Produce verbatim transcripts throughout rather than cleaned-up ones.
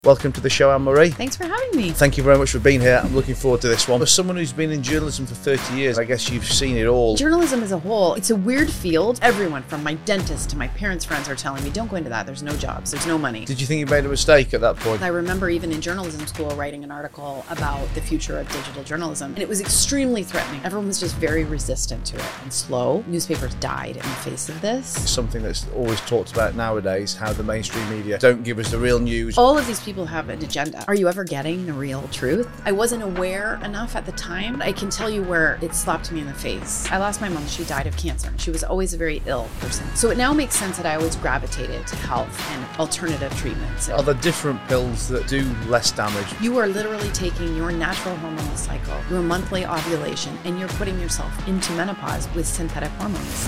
Welcome to the show, Anne-Marie. Thanks for having me. Thank you very much for being here. I'm looking forward to this one. For someone who's been in journalism for thirty years, I guess you've seen it all. Journalism as a whole, it's a weird field. Everyone from my dentist to my parents' friends are telling me, don't go into that. There's no jobs. There's no money. Did you think you made a mistake at that point? I remember even in journalism school writing an article about the future of digital journalism, and it was extremely threatening. Everyone was just very resistant to it and slow. Newspapers died in the face of this. It's something that's always talked about nowadays, how the mainstream media don't give us the real news. All of these people have an agenda. Are you ever getting the real truth? I wasn't aware enough at the time. I can tell you where it slapped me in the face. I lost my mom. She died of cancer. She was always a very ill person. So it now makes sense that I always gravitated to health and alternative treatments. Are there different pills that do less damage? You are literally taking your natural hormonal cycle, your monthly ovulation, and you're putting yourself into menopause with synthetic hormones.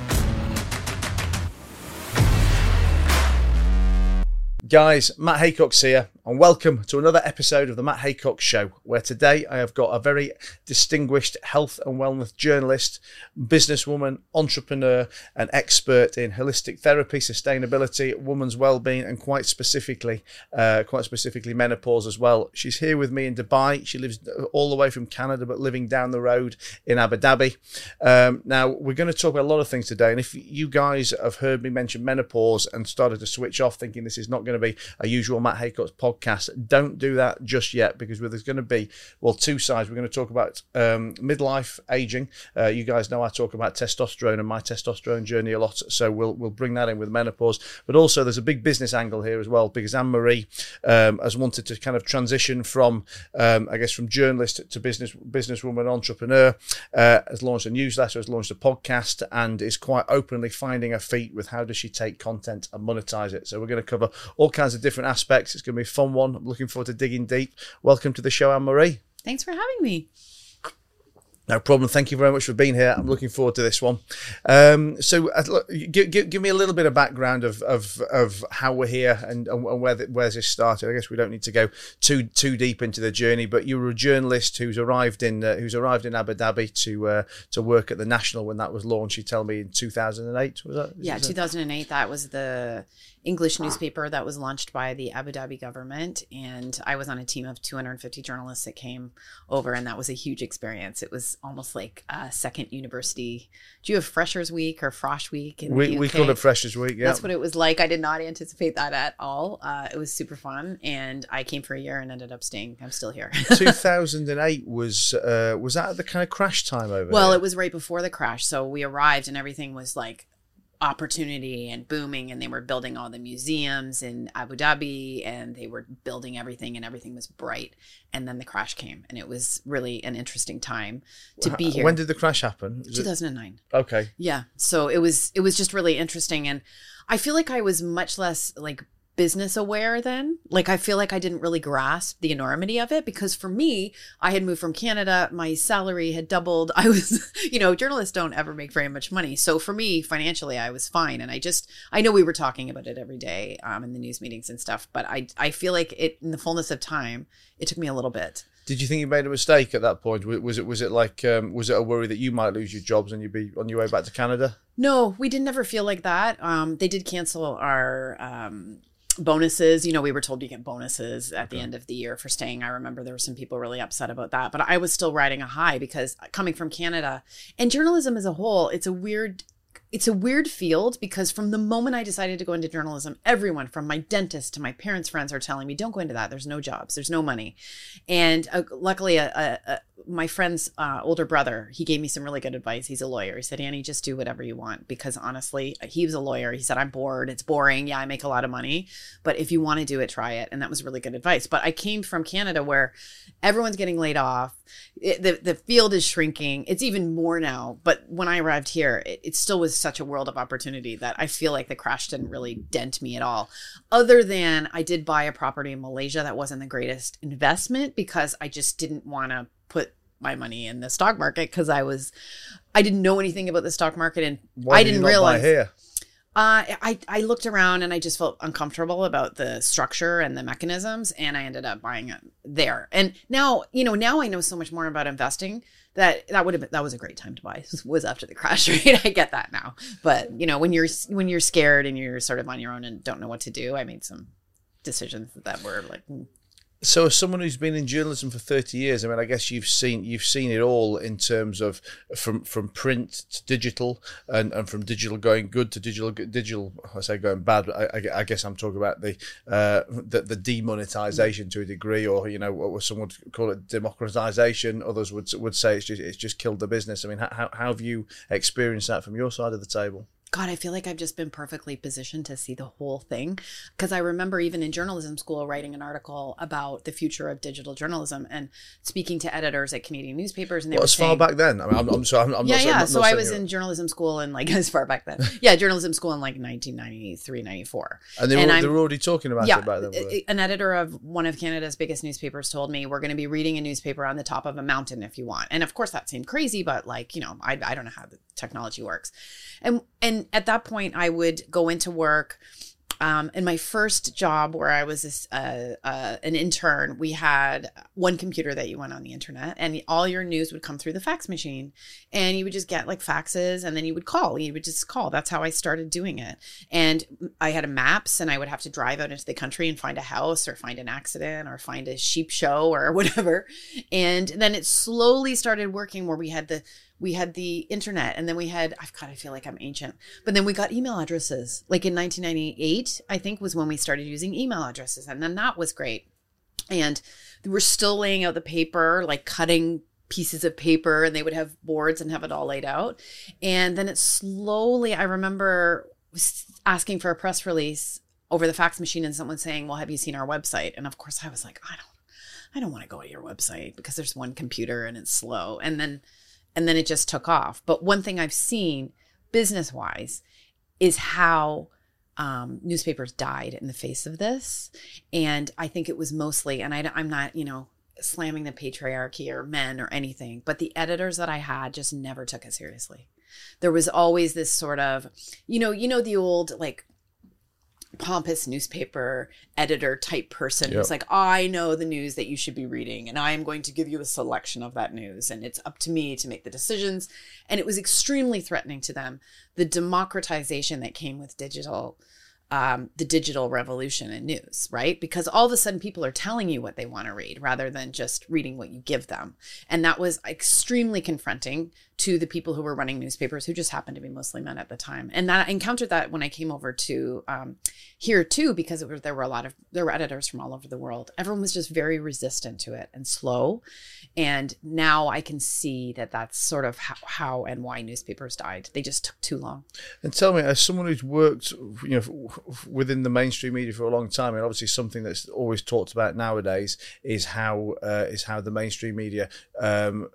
Guys, Matt Haycock's here, and welcome to another episode of the Matt Haycock Show, where today I have got a very distinguished health and wellness journalist, businesswoman, entrepreneur, and expert in holistic therapy, sustainability, women's well-being, and quite specifically, uh, quite specifically menopause as well. She's here with me in Dubai. She lives all the way from Canada, but living down the road in Abu Dhabi. Um, now, we're going to talk about a lot of things today, and if you guys have heard me mention menopause and started to switch off thinking this is not going to be a usual Matt Haycock's podcast, don't do that just yet, because there's going to be, well, two sides. We're going to talk about um, midlife aging. Uh, you guys know I talk about testosterone and my testosterone journey a lot, so we'll we'll bring that in with menopause. But also there's a big business angle here as well, because Anne-Marie um, has wanted to kind of transition from, um, I guess, from journalist to business businesswoman, entrepreneur, uh, has launched a newsletter, has launched a podcast, and is quite openly finding her feet with how does she take content and monetize it. So we're going to cover all kinds of different aspects. It's going to be a fun one. I'm looking forward to digging deep. Welcome to the show, Anne-Marie. Thanks for having me. No problem. Thank you very much for being here. I'm looking forward to this one. Um, so uh, look, give, give, give me a little bit of background of of, of how we're here and, and where the, where's this started. I guess we don't need to go too too deep into the journey, but you were a journalist who's arrived in uh, who's arrived in Abu Dhabi to uh, to work at the National when that was launched. You tell me in two thousand eight, was that? Is Yeah, that? two thousand eight. That was the English newspaper that was launched by the Abu Dhabi government, and I was on a team of two hundred fifty journalists that came over, and that was a huge experience. It was almost like a second university. Do you have Freshers Week or Frosh Week in we, the U K? We call it Freshers Week, yeah. That's what it was like. I did not anticipate that at all. Uh, it was super fun, and I came for a year and ended up staying. I'm still here. two thousand eight was, uh, was that the kind of crash time over Well, here? it was right before the crash, so we arrived and everything was like opportunity and booming, and they were building all the museums in Abu Dhabi, and they were building everything, and everything was bright. And then the crash came, and it was really an interesting time to be here. When did the crash happen? Was two thousand nine. It? Okay. Yeah. So it was it was just really interesting, and I feel like I was much less like business aware then. Like, I feel like I didn't really grasp the enormity of it, because for me, I had moved from Canada. My salary had doubled. I was, you know, journalists don't ever make very much money. So for me, financially, I was fine. And I just, I know we were talking about it every day um, in the news meetings and stuff, but I, I feel like it, in the fullness of time, it took me a little bit. Did you think you made a mistake at that point? Was it was it like um, was it a worry that you might lose your jobs and you'd be on your way back to Canada? No, we didn't ever feel like that. Um, they did cancel our um, bonuses. You know, we were told you get bonuses at the okay. end of the year for staying. I remember there were some people really upset about that, but I was still riding a high, because coming from Canada and journalism as a whole, it's a weird It's a weird field, because from the moment I decided to go into journalism, everyone from my dentist to my parents' friends are telling me, don't go into that. There's no jobs. There's no money. And uh, luckily, a, a, a, my friend's uh, older brother, he gave me some really good advice. He's a lawyer. He said, Annie, just do whatever you want. Because honestly, he was a lawyer. He said, I'm bored. It's boring. Yeah, I make a lot of money. But if you want to do it, try it. And that was really good advice. But I came from Canada, where everyone's getting laid off. It, the, the field is shrinking. It's even more now. But when I arrived here, it, it still was such a world of opportunity that I feel like the crash didn't really dent me at all. Other than I did buy a property in Malaysia that wasn't the greatest investment, because I just didn't want to put my money in the stock market, because I was, I didn't know anything about the stock market, and Why I did didn't you not realize. Buy here? Uh, I, I looked around and I just felt uncomfortable about the structure and the mechanisms, and I ended up buying it there. And now, you know, now I know so much more about investing that that would have been, that was a great time to buy. Was after the crash, right? I get that now. But, you know, when you're when you're scared and you're sort of on your own and don't know what to do, I made some decisions that were like. So, as someone who's been in journalism for thirty years, I mean, I guess you've seen you've seen it all in terms of from from print to digital, and, and from digital going good to digital digital. I say going bad, but I, I guess I'm talking about the uh, the, the demonetization to a degree, or you know, what some would call it democratization. Others would would say it's just it's just killed the business. I mean, how how have you experienced that from your side of the table? God, I feel like I've just been perfectly positioned to see the whole thing. Because I remember even in journalism school writing an article about the future of digital journalism and speaking to editors at Canadian newspapers. And they well, were as saying, far back then? I mean, I'm, I'm sorry, I'm, I'm yeah, not yeah. I'm not, so not I was you're... in journalism school in like, as far back then. Yeah, journalism school in like nineteen ninety-three, ninety-four. And they were, and they were already talking about yeah, it back then. An editor of one of Canada's biggest newspapers told me, we're going to be reading a newspaper on the top of a mountain if you want. And of course that seemed crazy, but like, you know, I, I don't know how the technology works. And, and at that point I would go into work. Um, in my first job where I was a, uh, uh, an intern, we had one computer that you went on the internet and all your news would come through the fax machine, and you would just get like faxes and then you would call, you would just call. That's how I started doing it. And I had a maps and I would have to drive out into the country and find a house or find an accident or find a sheep show or whatever. And then it slowly started working where we had the We had the internet, and then we had, I've got, I feel like I'm ancient, but then we got email addresses. Like in nineteen ninety-eight, I think was when we started using email addresses. And then that was great. And we're still laying out the paper, like cutting pieces of paper, and they would have boards and have it all laid out. And then it slowly, I remember asking for a press release over the fax machine and someone saying, well, have you seen our website? And of course I was like, I don't, I don't want to go to your website because there's one computer and it's slow. And then And then it just took off. But one thing I've seen business-wise is how um, newspapers died in the face of this. And I think it was mostly, and I, I'm not, you know, slamming the patriarchy or men or anything, but the editors that I had just never took it seriously. There was always this sort of, you know, you know, the old like pompous newspaper editor type person yep. who's like, I know the news that you should be reading and I am going to give you a selection of that news and it's up to me to make the decisions. And it was extremely threatening to them. The democratization that came with digital, um, the digital revolution in news, right? Because all of a sudden people are telling you what they want to read rather than just reading what you give them. And that was extremely confronting to the people who were running newspapers, who just happened to be mostly men at the time. And that I encountered that when I came over to um, here too, because it was, there were a lot of, there were editors from all over the world. Everyone was just very resistant to it and slow. And now I can see that that's sort of how, how and why newspapers died. They just took too long. And tell me, as someone who's worked, you know, within the mainstream media for a long time, and obviously something that's always talked about nowadays is how uh, is how the mainstream media um,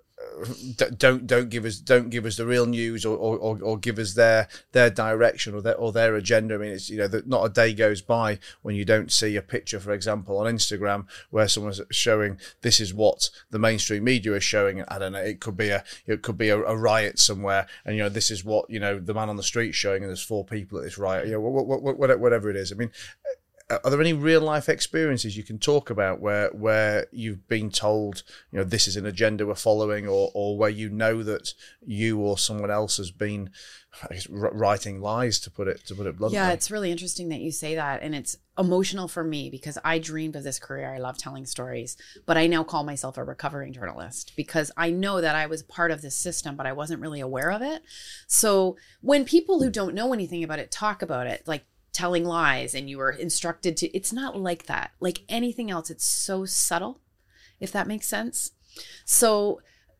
don't don't give us don't give us the real news or or, or give us their their direction or their or their agenda. I mean, it's, you know, that not a day goes by when you don't see a picture, for example, on Instagram where someone's showing this is what the mainstream media is showing. I don't know, it could be a it could be a, a riot somewhere, and you know, this is what, you know, the man on the street showing, and there's four people at this riot. You know, whatever it is. I mean, are there any real life experiences you can talk about where where you've been told, you know, this is an agenda we're following, or or where you know that you or someone else has been, I guess, writing lies, to put it to put it bluntly? Yeah, it's really interesting that you say that, and it's emotional for me because I dreamed of this career. I love telling stories, but I now call myself a recovering journalist because I know that I was part of this system, but I wasn't really aware of it. So when people who don't know anything about it talk about it, like telling lies and you were instructed to, it's not like that. Like anything else, it's so subtle, if that makes sense. So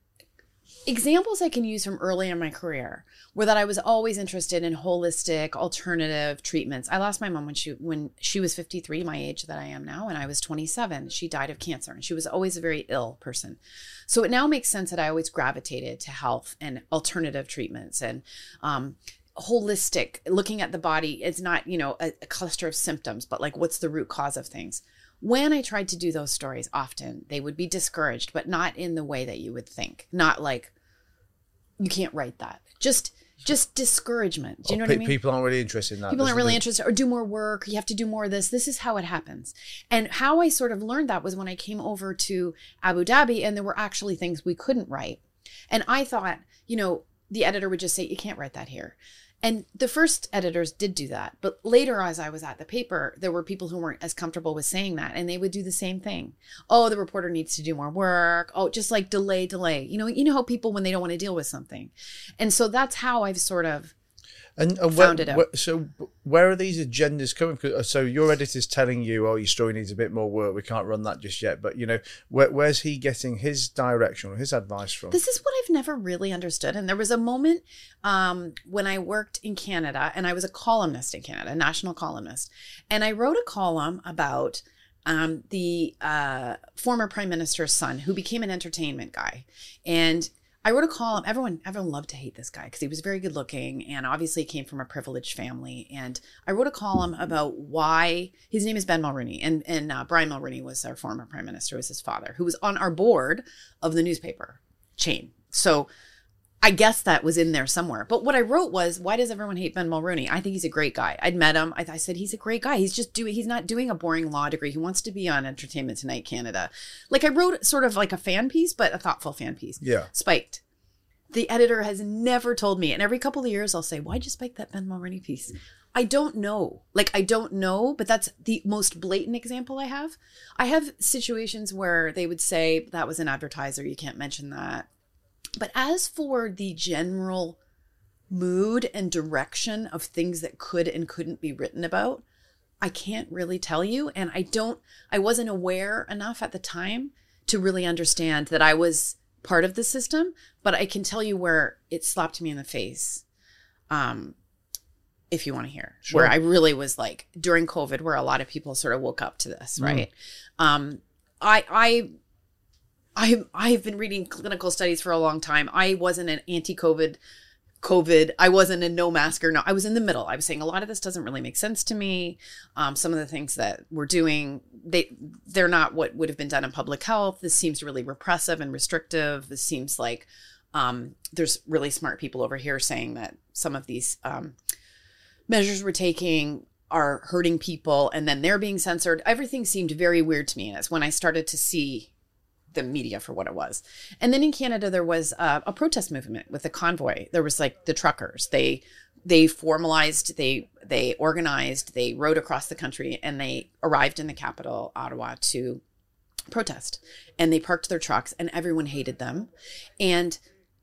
examples I can use from early in my career were that I was always interested in holistic alternative treatments. I lost my mom when she when she was fifty-three, my age that I am now, and I was twenty-seven. She died of cancer, and she was always a very ill person. So it now makes sense that I always gravitated to health and alternative treatments and um holistic, looking at the body. It's not, you know, a, a cluster of symptoms, but like what's the root cause of things. When I tried to do those stories, often they would be discouraged, but not in the way that you would think. Not like, you can't write that. Just just discouragement. Do you know oh, what pe- I mean? People aren't really interested in that. People aren't really the... interested, or do more work, you have to do more of this. This is how it happens. And how I sort of learned that was when I came over to Abu Dhabi and there were actually things we couldn't write. And I thought, you know, the editor would just say, you can't write that here. And the first editors did do that. But later, as I was at the paper, there were people who weren't as comfortable with saying that. And they would do the same thing. Oh, the reporter needs to do more work. Oh, just like delay, delay. You know, you know how people, when they don't want to deal with something. And so that's how I've sort of and, and found where, it out. Where, so where are these agendas coming from? So your editor's telling you, oh, your story needs a bit more work. We can't run that just yet. But, you know, where, where's he getting his direction or his advice from? This is what I've never really understood. And there was a moment um, when I worked in Canada, and I was a columnist in Canada, a national columnist. And I wrote a column about um, the uh, former prime minister's son who became an entertainment guy. And I wrote a column. Everyone, everyone loved to hate this guy because he was very good looking and obviously came from a privileged family. And I wrote a column about why his name is Ben Mulroney, and and uh, Brian Mulroney was our former prime minister, was his father, who was on our board of the newspaper chain. So I guess that was in there somewhere. But what I wrote was, why does everyone hate Ben Mulroney? I think he's a great guy. I'd met him. I, I said, he's a great guy. He's just doing, he's not doing a boring law degree. He wants to be on Entertainment Tonight Canada. Like I wrote sort of like a fan piece, but a thoughtful fan piece. Yeah. Spiked. The editor has never told me. And every couple of years I'll say, why'd you spike that Ben Mulroney piece? I don't know. Like, I don't know, but that's the most blatant example I have. I have situations where they would say, that was an advertiser. You can't mention that. But as for the general mood and direction of things that could and couldn't be written about, I can't really tell you. And I don't, I wasn't aware enough at the time to really understand that I was part of the system, but I can tell you where it slapped me in the face. Um, if you want to hear, sure. Where I really was like during COVID, where a lot of people sort of woke up to this, right? Mm. Um, I, I, I, I've been reading clinical studies for a long time. I wasn't an anti-COVID, COVID. I wasn't a no masker. No, I was in the middle. I was saying a lot of this doesn't really make sense to me. Um, some of the things that we're doing, they, they're not what would have been done in public health. This seems really repressive and restrictive. This seems like um, there's really smart people over here saying that some of these um, measures we're taking are hurting people and then they're being censored. Everything seemed very weird to me. And it's when I started to see the media for what it was. And then in Canada, there was a, a protest movement with the convoy. There was like the truckers. They they formalized, they they organized, they rode across the country, and they arrived in the capital, Ottawa, to protest. And they parked their trucks, and everyone hated them. And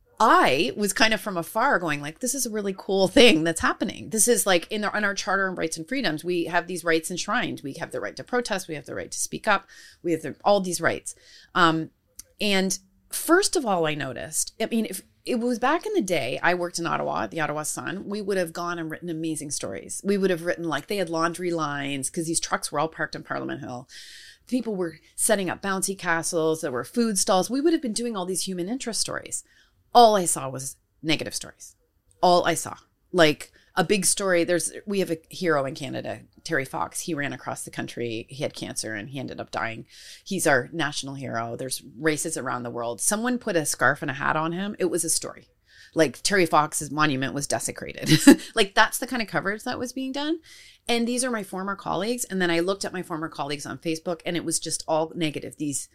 I was kind of from afar going like, this is a really cool thing that's happening. This is like in our, in our Charter of Rights and Freedoms, we have these rights enshrined. We have the right to protest. We have the right to speak up. We have the, all these rights. Um, and first of all, I noticed, I mean, if it was back in the day, I worked in Ottawa, the Ottawa Sun, we would have gone and written amazing stories. We would have written like they had laundry lines because these trucks were all parked in Parliament Hill. People were setting up bouncy castles. There were food stalls. We would have been doing all these human interest stories. All I saw was negative stories. All I saw. Like a big story. There's, we have a hero in Canada, Terry Fox. He ran across the country. He had cancer and he ended up dying. He's our national hero. There's races around the world. Someone put a scarf and a hat on him. It was a story. Like Terry Fox's monument was desecrated. Like that's the kind of coverage that was being done. And these are my former colleagues. And then I looked at my former colleagues on Facebook and it was just all negative. These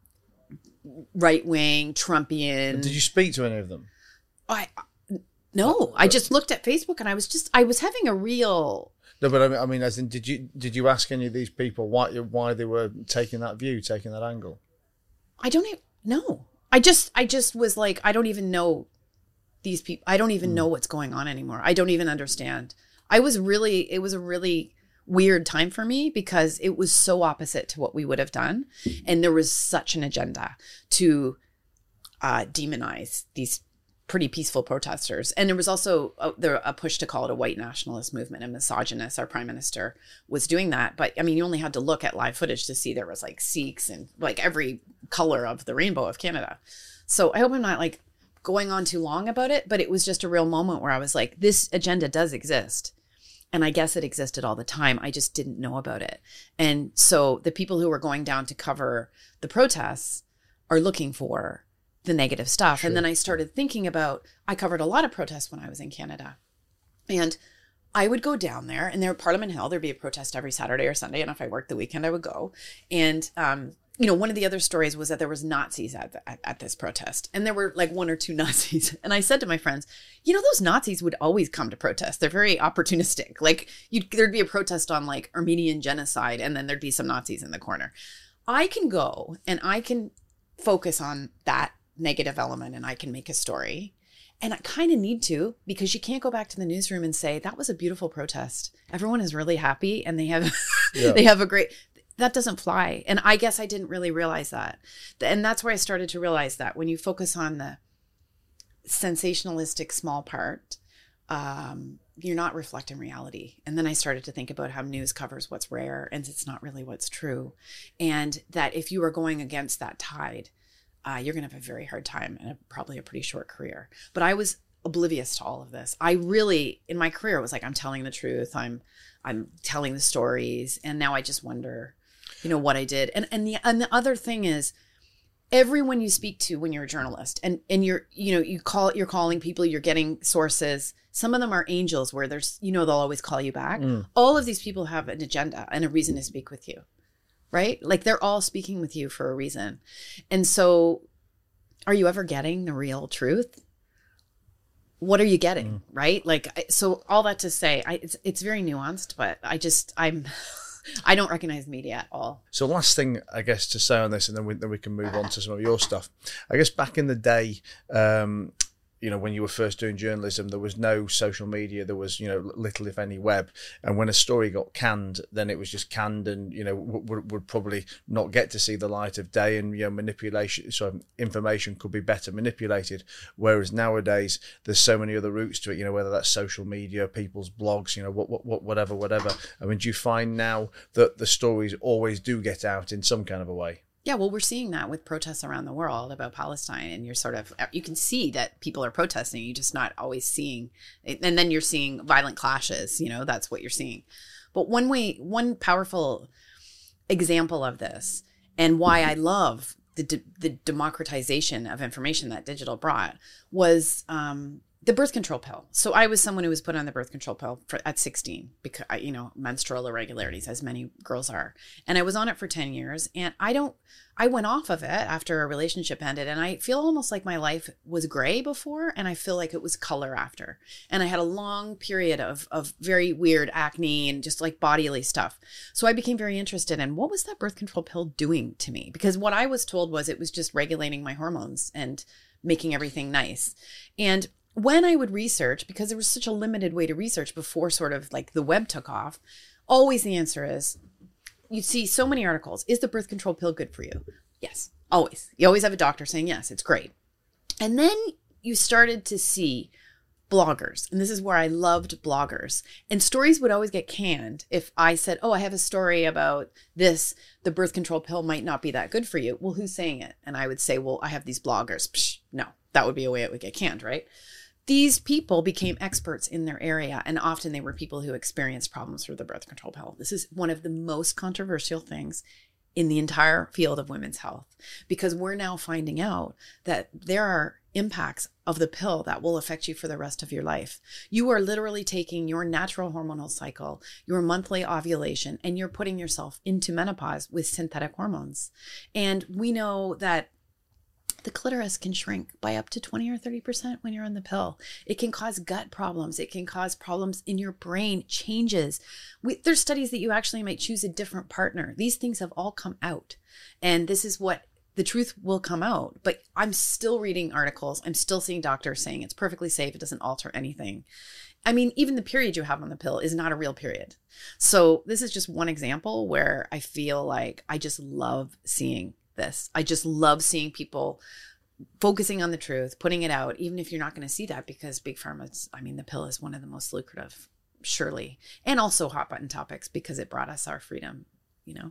right-wing, Trumpian. Did you speak to any of them? I no. I just looked at Facebook and I was just, I was having a real... No, but I mean, I mean, as in, did you did you ask any of these people why why they were taking that view, taking that angle? I don't even know. I just I just was like, I don't even know these people. I don't even mm. know what's going on anymore. I don't even understand. I was really, it was a really weird time for me because it was so opposite to what we would have done. And there was such an agenda to uh, demonize these pretty peaceful protesters. And there was also a, there, a push to call it a white nationalist movement and misogynist. Our prime minister was doing that. But I mean, you only had to look at live footage to see there was like Sikhs and like every color of the rainbow of Canada. So I hope I'm not like going on too long about it, but it was just a real moment where I was like, this agenda does exist. And I guess it existed all the time. I just didn't know about it. And so the people who were going down to cover the protests are looking for the negative stuff. Sure. And then I started thinking about, I covered a lot of protests when I was in Canada. And I would go down there and there at Parliament Hill, there'd be a protest every Saturday or Sunday. And if I worked the weekend, I would go. And um, you know, one of the other stories was that there was Nazis at, the, at at this protest, and there were like one or two Nazis. And I said to my friends, you know, those Nazis would always come to protest. They're very opportunistic. Like you'd, there'd be a protest on like Armenian genocide, and then there'd be some Nazis in the corner. I can go and I can focus on that negative element, and I can make a story. And I kind of need to, because you can't go back to the newsroom and say, that was a beautiful protest. Everyone is really happy and they have, yeah. they have a great, that doesn't fly. And I guess I didn't really realize that. And that's where I started to realize that when you focus on the sensationalistic small part, um, you're not reflecting reality. And then I started to think about how news covers what's rare and it's not really what's true. And that if you are going against that tide, Uh, you're going to have a very hard time and a, probably a pretty short career. But I was oblivious to all of this. I really, in my career, was like, I'm telling the truth. I'm, I'm telling the stories. And now I just wonder, you know, what I did. And and the and the other thing is, everyone you speak to when you're a journalist, and and you're, you know, you call you're calling people, you're getting sources. Some of them are angels, where there's, you know, they'll always call you back. Mm. All of these people have an agenda and a reason to speak with you. Right? Like they're all speaking with you for a reason. And so are you ever getting the real truth? What are you getting? Mm. Right? Like, so all that to say, I, it's, it's very nuanced, but I just, I'm, I don't recognize media at all. So last thing, I guess, to say on this, and then we, then we can move on to some of your stuff. I guess back in the day, um, you know, when you were first doing journalism, there was no social media. There was, you know, little, if any, web. And when a story got canned, then it was just canned and, you know, would, would probably not get to see the light of day, and, you know, manipulation, so information could be better manipulated. Whereas nowadays, there's so many other routes to it, you know, whether that's social media, people's blogs, you know, what, what, what, whatever, whatever. I mean, do you find now that the stories always do get out in some kind of a way? Yeah, well, we're seeing that with protests around the world about Palestine, and you're sort of, you can see that people are protesting, you're just not always seeing, and then you're seeing violent clashes, you know, that's what you're seeing. But one way, one powerful example of this, and why I love the de- the democratization of information that digital brought, was um, the birth control pill. So I was someone who was put on the birth control pill for, at sixteen, because, you know, menstrual irregularities, as many girls are. And I was on it for ten years. And I don't, I went off of it after a relationship ended. And I feel almost like my life was gray before, and I feel like it was color after. And I had a long period of, of very weird acne and just like bodily stuff. So I became very interested in what was that birth control pill doing to me? Because what I was told was it was just regulating my hormones and making everything nice. And when I would research, because there was such a limited way to research before sort of like the web took off, always the answer is, you see so many articles, is the birth control pill good for you? Yes, always. You always have a doctor saying, yes, it's great. And then you started to see bloggers, and this is where I loved bloggers, and stories would always get canned if I said, oh, I have a story about this, the birth control pill might not be that good for you. Well, who's saying it? And I would say, well, I have these bloggers. Psh, no, that would be a way it would get canned, right? These people became experts in their area, and often they were people who experienced problems with the birth control pill. This is one of the most controversial things in the entire field of women's health, because we're now finding out that there are impacts of the pill that will affect you for the rest of your life. You are literally taking your natural hormonal cycle, your monthly ovulation, and you're putting yourself into menopause with synthetic hormones. And we know that the clitoris can shrink by up to twenty or thirty percent when you're on the pill. It can cause gut problems. It can cause problems in your brain, changes. We, there's studies that you actually might choose a different partner. These things have all come out. And this is what the truth will come out. But I'm still reading articles. I'm still seeing doctors saying it's perfectly safe. It doesn't alter anything. I mean, even the period you have on the pill is not a real period. So this is just one example where I feel like I just love seeing this. I just love seeing people focusing on the truth, putting it out, even if you're not going to see that, because big pharma, I mean, the pill is one of the most lucrative, surely, and also hot button topics because it brought us our freedom, you know.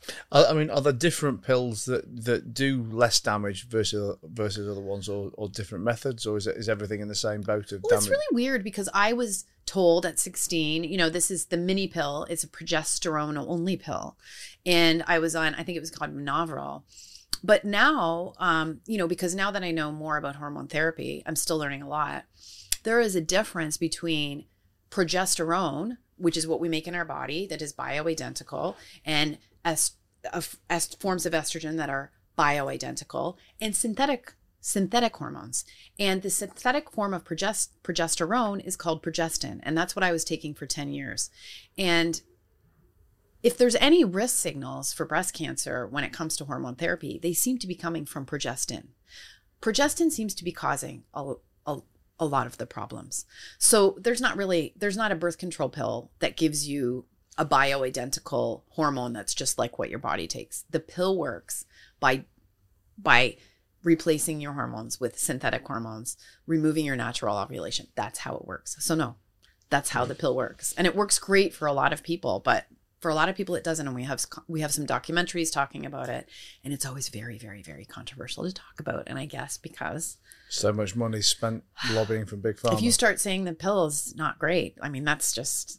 I mean, are there different pills that, that do less damage versus versus other ones, or, or different methods, or is it is everything in the same boat of well, damage? It's really weird because I was told at sixteen, you know, this is the mini pill. It's a progesterone only pill. And I was on, I think it was called Minovrol. But now, um, you know, because now that I know more about hormone therapy, I'm still learning a lot. There is a difference between progesterone, which is what we make in our body that is bioidentical, and est- of est- forms of estrogen that are bioidentical, and synthetic synthetic hormones. And the synthetic form of progest- progesterone is called progestin. And that's what I was taking for ten years. And if there's any risk signals for breast cancer when it comes to hormone therapy, they seem to be coming from progestin. Progestin seems to be causing a, a, a lot of the problems. So there's not really, there's not a birth control pill that gives you a bioidentical hormone that's just like what your body takes. The pill works by, by replacing your hormones with synthetic hormones, removing your natural ovulation. That's how it works. So no, that's how the pill works. And it works great for a lot of people, but for a lot of people it doesn't. And we have we have some documentaries talking about it, and it's always very, very, very controversial to talk about. And I guess because so much money spent lobbying from big pharma. If you start saying the pill is not great, I mean, that's just,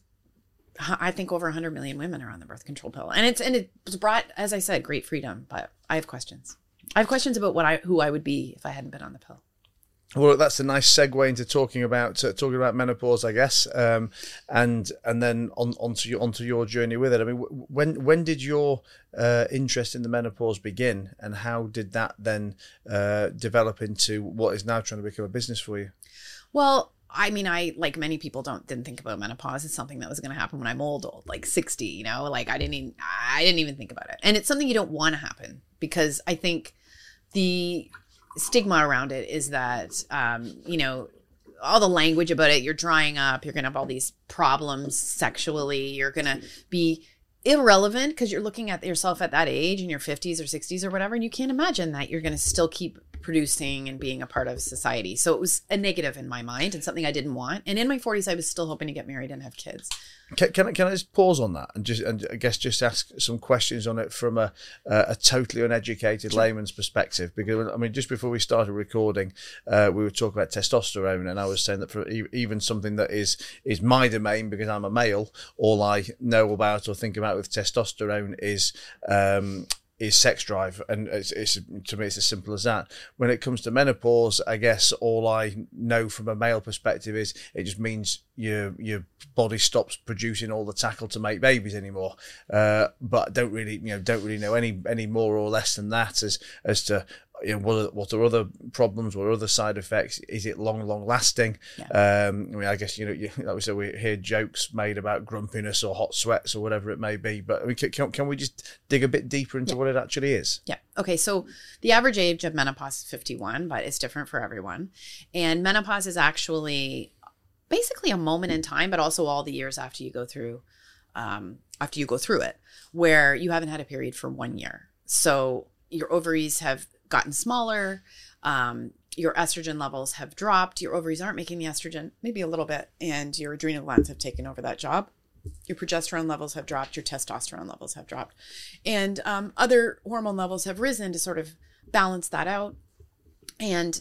I think over one hundred million women are on the birth control pill. And it's and it's brought, as I said, great freedom, but I have questions. I have questions about what I who I would be if I hadn't been on the pill. Well, that's a nice segue into talking about uh, talking about menopause, I guess, um, and and then on onto your onto your journey with it. I mean, w- when when did your uh, interest in the menopause begin, and how did that then uh, develop into what is now trying to become a business for you? Well, I mean, I, like many people, don't didn't think about menopause as something that was going to happen when I'm old, old, like sixty. You know, like I didn't even I didn't even think about it, and it's something you don't want to happen because I think the stigma around it is that, um, you know, all the language about it, you're drying up, you're going to have all these problems sexually, you're going to be irrelevant because you're looking at yourself at that age in your fifties or sixties or whatever, and you can't imagine that you're going to still keep producing and being a part of society. So it was a negative in my mind and something I didn't want. And in my forties, I was still hoping to get married and have kids. Can, can I can I just pause on that and just and I guess just ask some questions on it from a a, a totally uneducated sure. layman's perspective? Because I mean, just before we started recording, uh, we were talking about testosterone, and I was saying that for even something that is is my domain because I'm a male, all I know about or think about with testosterone is um, is sex drive, and it's, it's to me it's as simple as that. When it comes to menopause, I guess all I know from a male perspective is it just means your your body stops producing all the tackle to make babies anymore. Uh, but don't really you know don't really know any any more or less than that as as to you know, what are, what are other problems, what are other side effects? Is it long, long lasting? Yeah. Um, I mean, I guess, you know, you, like we said, we hear jokes made about grumpiness or hot sweats or whatever it may be. But I mean, can, can we just dig a bit deeper into yeah. what it actually is? Yeah. Okay. So the average age of menopause is fifty-one, but it's different for everyone. And menopause is actually basically a moment in time, but also all the years after you go through, um, after you go through it, where you haven't had a period for one year. So your ovaries have gotten smaller, um, your estrogen levels have dropped, your ovaries aren't making the estrogen, maybe a little bit, and your adrenal glands have taken over that job. Your progesterone levels have dropped, your testosterone levels have dropped, and um, other hormone levels have risen to sort of balance that out. And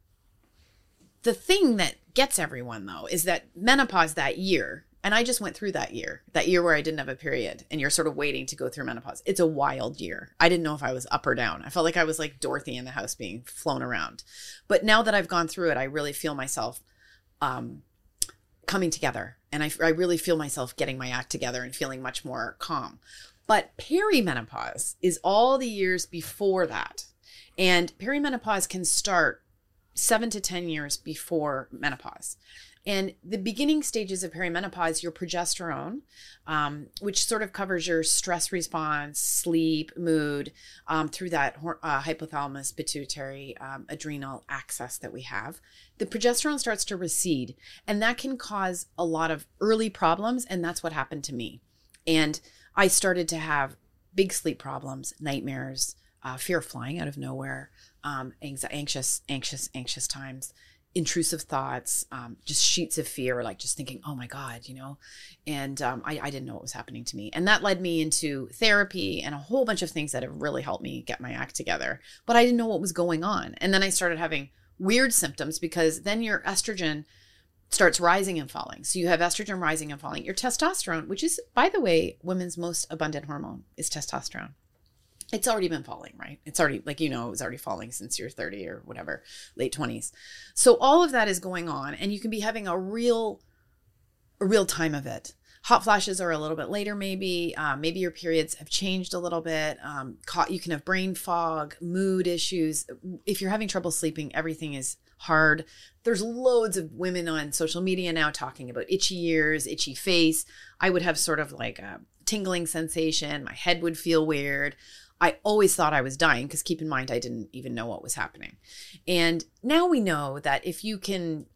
the thing that gets everyone, though, is that menopause that year, and I just went through that year, that year where I didn't have a period, and you're sort of waiting to go through menopause. It's a wild year. I didn't know if I was up or down. I felt like I was like Dorothy in the house being flown around. But now that I've gone through it, I really feel myself um, coming together. And I, I really feel myself getting my act together and feeling much more calm. But perimenopause is all the years before that. And perimenopause can start seven to ten years before menopause. And the beginning stages of perimenopause, your progesterone, um, which sort of covers your stress response, sleep, mood, um, through that uh, hypothalamus, pituitary, um, adrenal axis that we have, the progesterone starts to recede. And that can cause a lot of early problems. And that's what happened to me. And I started to have big sleep problems, nightmares, uh, fear of flying out of nowhere, um, anxious, anxious, anxious times, intrusive thoughts, um, just sheets of fear, like just thinking, oh my God, you know, and um, I, I didn't know what was happening to me. And that led me into therapy and a whole bunch of things that have really helped me get my act together. But I didn't know what was going on. And then I started having weird symptoms because then your estrogen starts rising and falling. So you have estrogen rising and falling. Your testosterone, which is, by the way, women's most abundant hormone, is testosterone. It's already been falling, right? It's already, like, you know, it was already falling since you're thirty or whatever, late twenties. So all of that is going on, and you can be having a real, a real time of it. hot flashes are a little bit later, maybe. Um, maybe your periods have changed a little bit. Um, ca- you can have brain fog, mood issues. If you're having trouble sleeping, everything is hard. There's loads of women on social media now talking about itchy ears, itchy face. I would have sort of like a tingling sensation. My head would feel weird. I always thought I was dying because keep in mind, I didn't even know what was happening. And now we know that if you can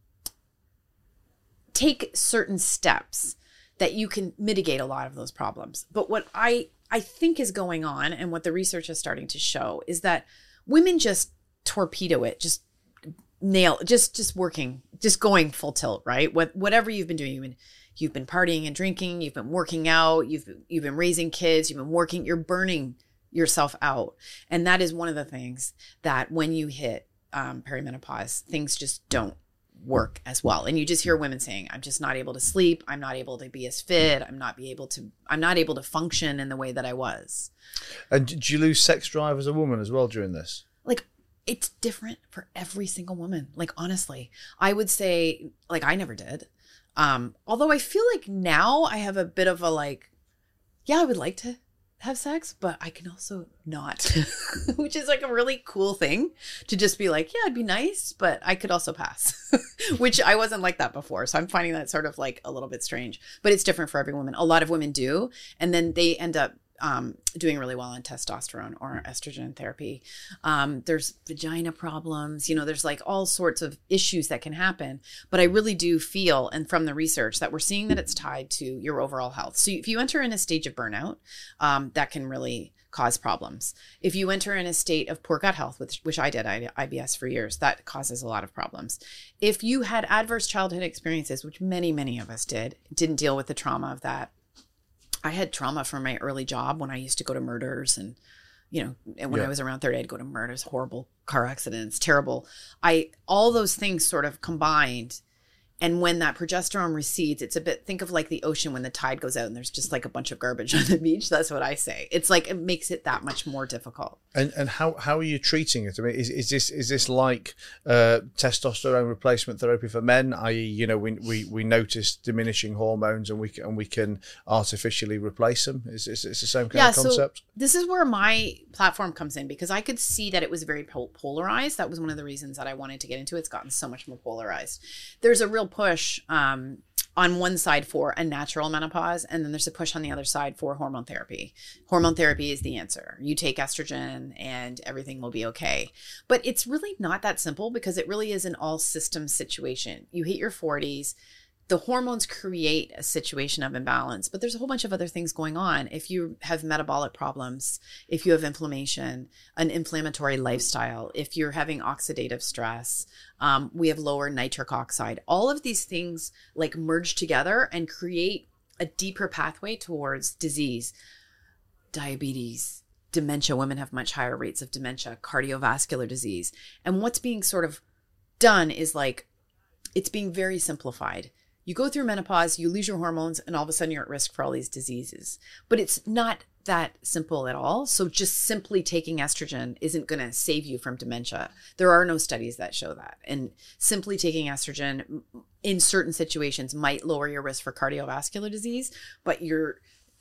take certain steps, that you can mitigate a lot of those problems. But what I, I think is going on and what the research is starting to show is that women just torpedo it, just nail, just, just working, just going full tilt, right? What, whatever you've been doing, you've been, you've been partying and drinking, you've been working out, you've, you've been raising kids, you've been working, you're burning yourself out. And that is one of the things that when you hit um, perimenopause, things just don't work as well. And you just hear women saying, I'm just not able to sleep. I'm not able to be as fit. I'm not be able to, I'm not able to function in the way that I was. And did you lose sex drive as a woman as well during this? Like, it's different for every single woman. Like, honestly, I would say, like, I never did. Um, although I feel like now I have a bit of a like, yeah, I would like to have sex, but I can also not, which is like a really cool thing to just be like, yeah, it'd be nice, but I could also pass, which I wasn't like that before. So I'm finding that sort of like a little bit strange, but it's different for every woman. A lot of women do. And then they end up um, doing really well on testosterone or estrogen therapy. Um, there's vagina problems, you know, there's like all sorts of issues that can happen. But I really do feel, and from the research, that we're seeing that it's tied to your overall health. So if you enter in a stage of burnout, um, that can really cause problems. If you enter in a state of poor gut health, which, which I did, I had I B S for years, that causes a lot of problems. If you had adverse childhood experiences, which many, many of us did, didn't deal with the trauma of that. I had trauma from my early job when I used to go to murders and, you know, and when yeah. I was around thirty, I'd go to murders, horrible car accidents, terrible. I, all those things sort of combined. And when that progesterone recedes, it's a bit, think of like the ocean when the tide goes out and there's just like a bunch of garbage on the beach. That's what I say. It's like, it makes it that much more difficult. And and how, how are you treating it? I mean, is, is this is this like uh, testosterone replacement therapy for men? that is, you know, we we we notice diminishing hormones and we can, and we can artificially replace them. Is is it's the same kind yeah, of concept? So this is where my platform comes in because I could see that it was very polarized. That was one of the reasons that I wanted to get into it. It's gotten so much more polarized. There's a real push um, on one side for a natural menopause, and then there's a push on the other side for hormone therapy. Hormone therapy is the answer. You take estrogen and everything will be okay. But it's really not that simple because it really is an all systems situation. You hit your forties, the hormones create a situation of imbalance, but there's a whole bunch of other things going on. If you have metabolic problems, if you have inflammation, an inflammatory lifestyle, if you're having oxidative stress, um, we have lower nitric oxide. All of these things like merge together and create a deeper pathway towards disease, diabetes, dementia. Women have much higher rates of dementia, cardiovascular disease. And what's being sort of done is like, it's being very simplified. You go through menopause, you lose your hormones, and all of a sudden you're at risk for all these diseases. But it's not that simple at all. So just simply taking estrogen isn't going to save you from dementia. There are no studies that show that. And simply taking estrogen in certain situations might lower your risk for cardiovascular disease, but you're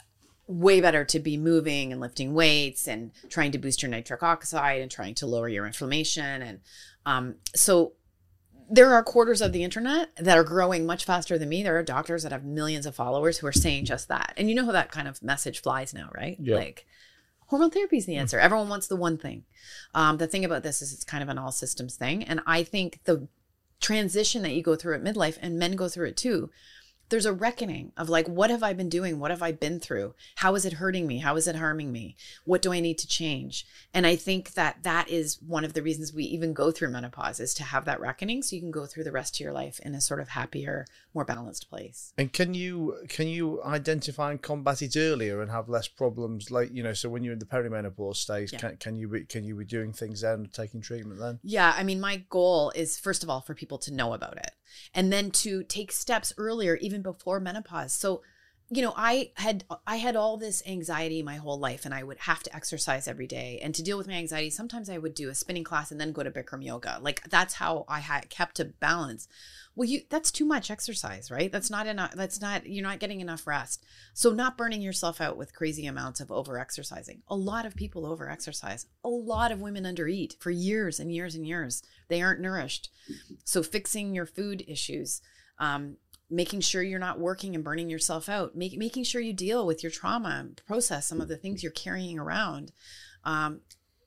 way better to be moving and lifting weights and trying to boost your nitric oxide and trying to lower your inflammation. And um, so there are quarters of the internet that are growing much faster than me. There are doctors that have millions of followers who are saying just that. And you know how that kind of message flies now, right? Yeah. Like hormone therapy is the answer. Mm-hmm. Everyone wants the one thing. Um, the thing about this is it's kind of an all systems thing. And I think the transition that you go through at midlife, and men go through it too, there's a reckoning of like, what have I been doing? What have I been through? How is it hurting me? How is it harming me? What do I need to change? And I think that that is one of the reasons we even go through menopause, is to have that reckoning so you can go through the rest of your life in a sort of happier, more balanced place. And can you can you identify and combat it earlier and have less problems? Like, you know, so when you're in the perimenopause stage, yeah. can, can you be, can you be doing things then, taking treatment then? Yeah, I mean, my goal is, first of all, for people to know about it, and then to take steps earlier, even before menopause. So you know, I had I had all this anxiety my whole life, and I would have to exercise every day. And to deal with my anxiety, sometimes I would do a spinning class and then go to Bikram yoga. Like that's how I had kept a balance. Well, you that's too much exercise, right? That's not enough. That's not you're not getting enough rest. So not burning yourself out with crazy amounts of over exercising. A lot of people over exercise. A lot of women undereat for years and years and years. They aren't nourished. So fixing your food issues. Um, making sure you're not working and burning yourself out, make, making sure you deal with your trauma and process some of the things you're carrying around. Um,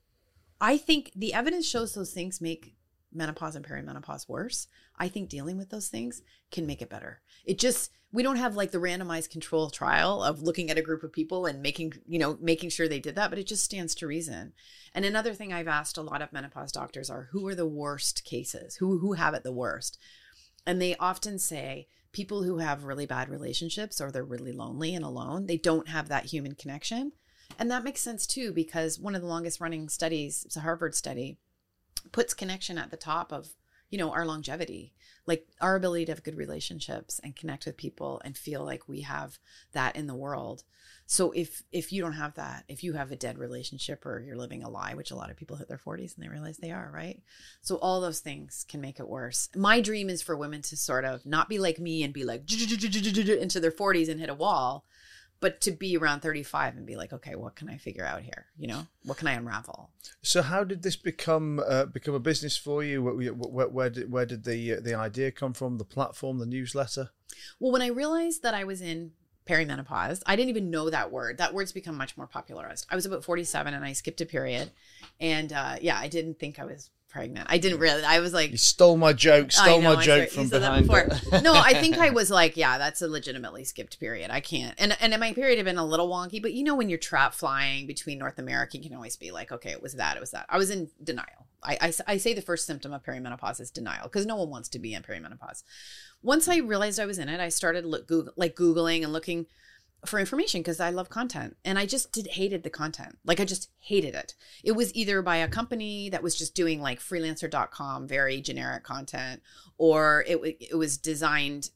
I think the evidence shows those things make menopause and perimenopause worse. I think dealing with those things can make it better. It just, we don't have like the randomized control trial of looking at a group of people and making, you know, making sure they did that, but it just stands to reason. And another thing I've asked a lot of menopause doctors are, who are the worst cases? Who, who have it the worst? And they often say, people who have really bad relationships or they're really lonely and alone, they don't have that human connection. And that makes sense too, because one of the longest running studies, it's a Harvard study, puts connection at the top of, you know, our longevity, like our ability to have good relationships and connect with people and feel like we have that in the world. So if if you don't have that, if you have a dead relationship or you're living a lie, which a lot of people hit their forties and they realize they are, right? So all those things can make it worse. My dream is for women to sort of not be like me and be like into their forties and hit a wall, but to be around thirty-five and be like, okay, what can I figure out here? You know, what can I unravel? So how did this become uh, become a business for you? Where, where, where did where did the uh, the idea come from? The platform, the newsletter? Well, when I realized that I was in perimenopause, I didn't even know that word. That word's become much more popularized. I was about forty-seven and I skipped a period. And uh, yeah, I didn't think I was pregnant. I didn't really, I was like, you stole my joke, stole know, my joke from behind it. No, I think I was like, yeah, that's a legitimately skipped period. I can't. And and my period had been a little wonky, but you know, when you're trap flying between North America, you can always be like, okay, it was that, it was that. I was in denial. I, I, I say the first symptom of perimenopause is denial because no one wants to be in perimenopause. Once I realized I was in it, I started look, Google, like Googling and looking for information because I love content, and I just did hated the content. Like I just hated it. It was either by a company that was just doing like freelancer dot com, very generic content, or it, it was designed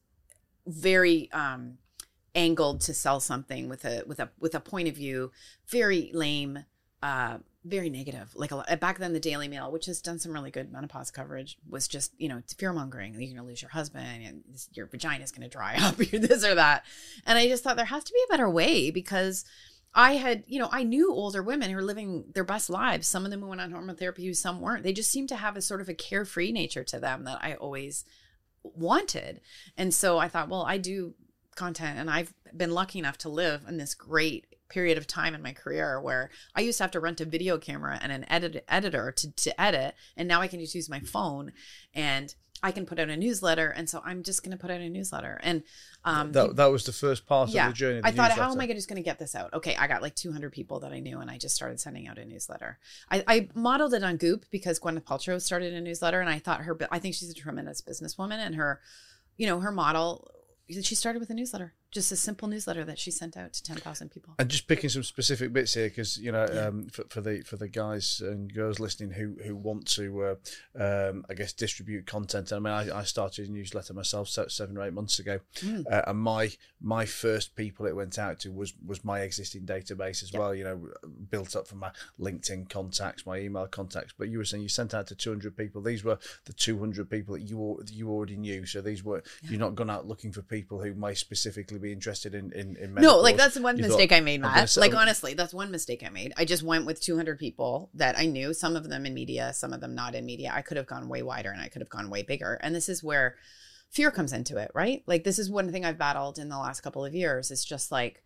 very um, angled to sell something with a, with a, with a point of view, very lame, uh, very negative. Like a lot, back then the Daily Mail, which has done some really good menopause coverage, was just, you know, fear mongering. You're going to lose your husband and this, your vagina is going to dry up, you're this or that. And I just thought there has to be a better way because I had, you know, I knew older women who were living their best lives. Some of them went on hormone therapy, some weren't. They just seemed to have a sort of a carefree nature to them that I always wanted. And so I thought, well, I do content and I've been lucky enough to live in this great period of time in my career where I used to have to rent a video camera and an edit editor to, to edit. And now I can just use my phone and I can put out a newsletter. And so I'm just going to put out a newsletter. And um, that, that was the first part yeah, of the journey. The I thought, newsletter. how am I just going to get this out? Okay. I got like two hundred people that I knew and I just started sending out a newsletter. I, I modeled it on Goop because Gwyneth Paltrow started a newsletter and I thought her, I think she's a tremendous businesswoman and her, you know, her model, she started with a newsletter, just a simple newsletter that she sent out to ten thousand people. And just picking some specific bits here, because you know, yeah. um, for, for the for the guys and girls listening who who want to, uh, um, I guess, distribute content. I mean, I, I started a newsletter myself seven or eight months ago, mm. uh, and my my first people it went out to was was my existing database as yep. well. You know, built up from my LinkedIn contacts, my email contacts. But you were saying you sent out to two hundred people. These were the two hundred people that you you already knew. So these were yeah. you're not gone out looking for people who may specifically be interested in in, in menopause. No, like that's one you mistake thought, I made, Matt. Say, like honestly, that's one mistake I made. I just went with two hundred people that I knew, some of them in media, some of them not in media. I could have gone way wider and I could have gone way bigger. And this is where fear comes into it, right? Like this is one thing I've battled in the last couple of years. It's just like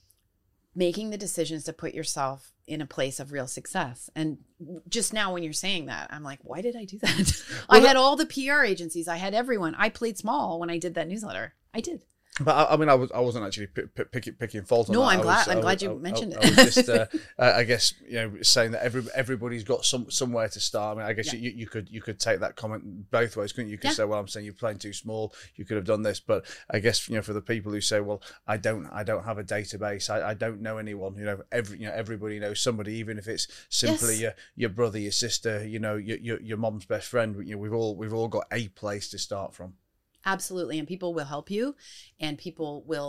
making the decisions to put yourself in a place of real success. And just now when you're saying that, I'm like, why did I do that? Well, I had all the P R agencies. I had everyone. I played small when I did that newsletter. I did. But I, I mean, I was I wasn't actually pick, pick, pick, picking fault on no, that. No, I'm I glad. Was, I'm I, glad you I, mentioned I, it. I was just, uh, I guess, you know, saying that every everybody's got some somewhere to start. I mean, I guess yeah. you, you could you could take that comment both ways, couldn't you? You could yeah. say, well, I'm saying you're playing too small. You could have done this, but I guess you know, for the people who say, well, I don't I don't have a database. I, I don't know anyone. You know, every you know everybody knows somebody, even if it's simply yes. your your brother, your sister, you know, your your, your mom's best friend. You know, we've all we've all got a place to start from. Absolutely, and people will help you, and people will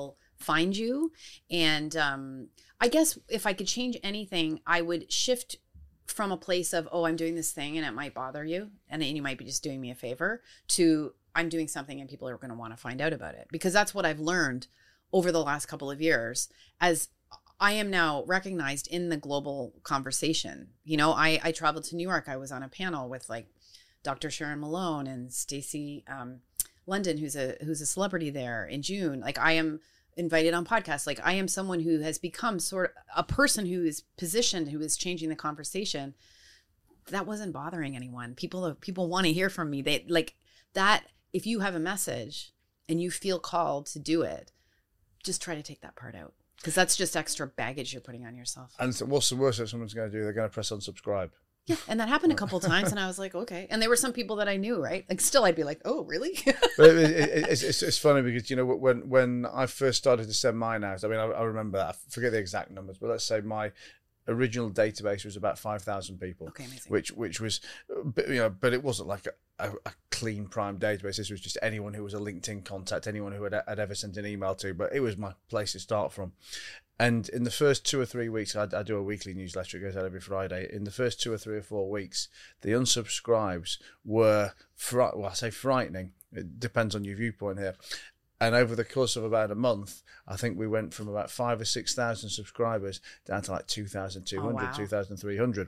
find you. And um, I guess if I could change anything, I would shift from a place of, oh, I'm doing this thing and it might bother you and you might be just doing me a favor, to I'm doing something and people are going to want to find out about it. Because that's what I've learned over the last couple of years, as I am now recognized in the global conversation. You know, I, I traveled to New York. I was on a panel with like Doctor Sharon Malone and Stacey um, London, who's a who's a celebrity there in June. Like I am invited on podcasts. Like I am someone who has become sort of a person who is positioned, who is changing the conversation. That wasn't bothering anyone. People people want to hear from me. They like that. If you have a message and you feel called to do it, just try to take that part out, because that's just extra baggage you're putting on yourself. And so what's the worst that someone's going to do? They're going to press unsubscribe. Yeah, and that happened a couple of times, and I was like, okay. And there were some people that I knew, right? Like, still, I'd be like, oh, really? But it, it, it's, it's it's funny because, you know, when when I first started to send mine out, I mean, I, I remember that. I forget the exact numbers, but let's say my original database was about five thousand people. Okay, amazing. Which which was, you know, but it wasn't like a, a, a clean prime database. This was just anyone who was a LinkedIn contact, anyone who had, had ever sent an email to. But it was my place to start from. And in the first two or three weeks, I, I do a weekly newsletter. It goes out every Friday. In the first two or three or four weeks, the unsubscribes were, fri- well, I say frightening. It depends on your viewpoint here. And over the course of about a month, I think we went from about five or six thousand subscribers down to like two thousand two hundred, oh, wow. two thousand three hundred.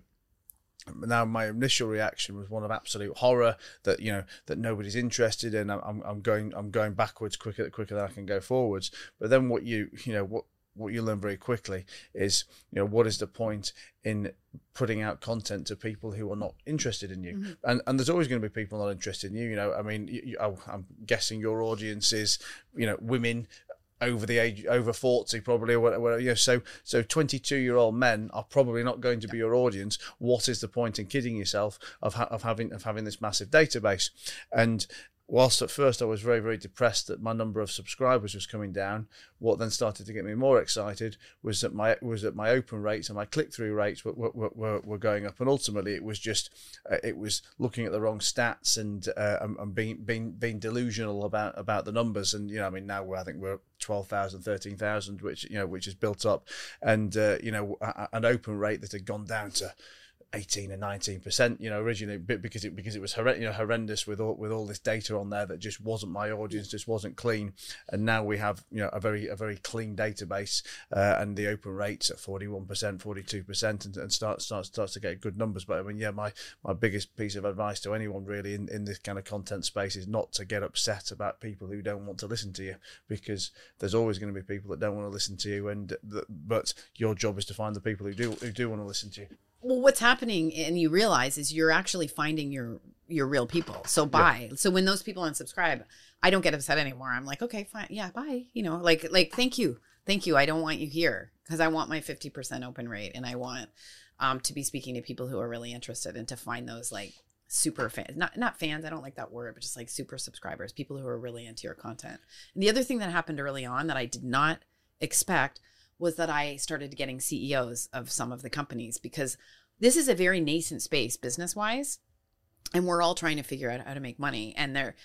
Now, my initial reaction was one of absolute horror that, you know, that nobody's interested in. I'm, I'm going, I'm going backwards quicker, quicker than I can go forwards. But then what you, you know, what, what you learn very quickly is, you know, what is the point in putting out content to people who are not interested in you? Mm-hmm. And and there's always going to be people not interested in you. You know, I mean, you, you, oh, I'm guessing your audience is, you know, women over the age, over forty probably, or whatever. You know, so so twenty-two year old men are probably not going to be your audience. What is the point in kidding yourself of ha- of having of having this massive database? And whilst at first I was very, very depressed that my number of subscribers was coming down, what then started to get me more excited was that my was that my open rates and my click-through rates were were, were, were going up. And ultimately, it was just uh, it was looking at the wrong stats and uh, and, and being being being delusional about about the numbers. And you know, I mean, now we're, I think we're twelve thousand, thirteen thousand, which you know, which is built up, and uh, you know, a, an open rate that had gone down to eighteen and nineteen percent, you know, originally, because it because it was horrendous, you know, horrendous with all with all this data on there that just wasn't my audience, just wasn't clean. And now we have, you know, a very a very clean database, uh, and the open rates at forty-one percent, forty-two percent, and, and start starts starts to get good numbers. But I mean, yeah, my my biggest piece of advice to anyone really in, in this kind of content space is not to get upset about people who don't want to listen to you, because there's always going to be people that don't want to listen to you, and the, but your job is to find the people who do who do want to listen to you. Well, what's happening, and you realize, is you're actually finding your your real people. So bye. Yeah. So when those people unsubscribe, I don't get upset anymore. I'm like, okay, fine, yeah, bye. You know, like like thank you, thank you. I don't want you here because I want my fifty percent open rate, and I want um, to be speaking to people who are really interested, and to find those like super fans, not not fans. I don't like that word, but just like super subscribers, people who are really into your content. And the other thing that happened early on that I did not expect was that I started getting C E Os of some of the companies, because this is a very nascent space business wise, and we're all trying to figure out how to make money. And they're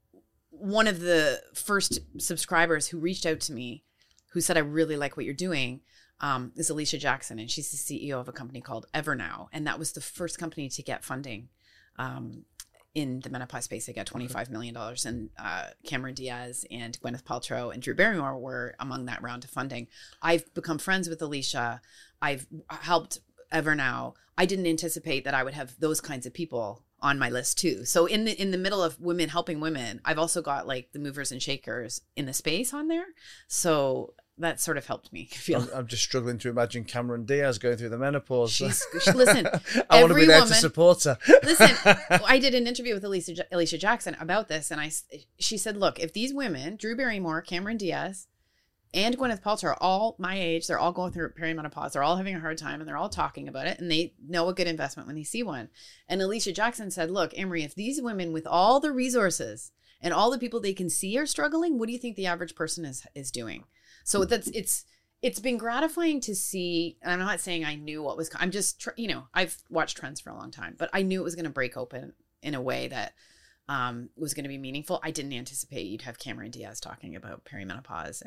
one of the first subscribers who reached out to me, who said, I really like what you're doing, um, is Alicia Jackson. And she's the C E O of a company called Evernow. And that was the first company to get funding um, in the menopause space. They got twenty-five million dollars, and uh, Cameron Diaz and Gwyneth Paltrow and Drew Barrymore were among that round of funding. I've become friends with Alicia. I've helped Evernow. I didn't anticipate that I would have those kinds of people on my list too. So in the in the middle of women helping women, I've also got like the movers and shakers in the space on there. So that sort of helped me feel. I'm, I'm just struggling to imagine Cameron Diaz going through the menopause. She's she, listen. I want to be there woman, to support her. Listen, I did an interview with Alicia Alicia Jackson about this, and I she said, look, if these women, Drew Barrymore, Cameron Diaz, and Gwyneth Paltrow are all my age, they're all going through perimenopause, they're all having a hard time, and they're all talking about it, and they know a good investment when they see one. And Alicia Jackson said, look, Emery, if these women with all the resources and all the people they can see are struggling, what do you think the average person is is doing? So that's it's it's been gratifying to see. And I'm not saying I knew what was, I'm just, you know, I've watched trends for a long time, but I knew it was going to break open in a way that um, was going to be meaningful. I didn't anticipate you'd have Cameron Diaz talking about perimenopause and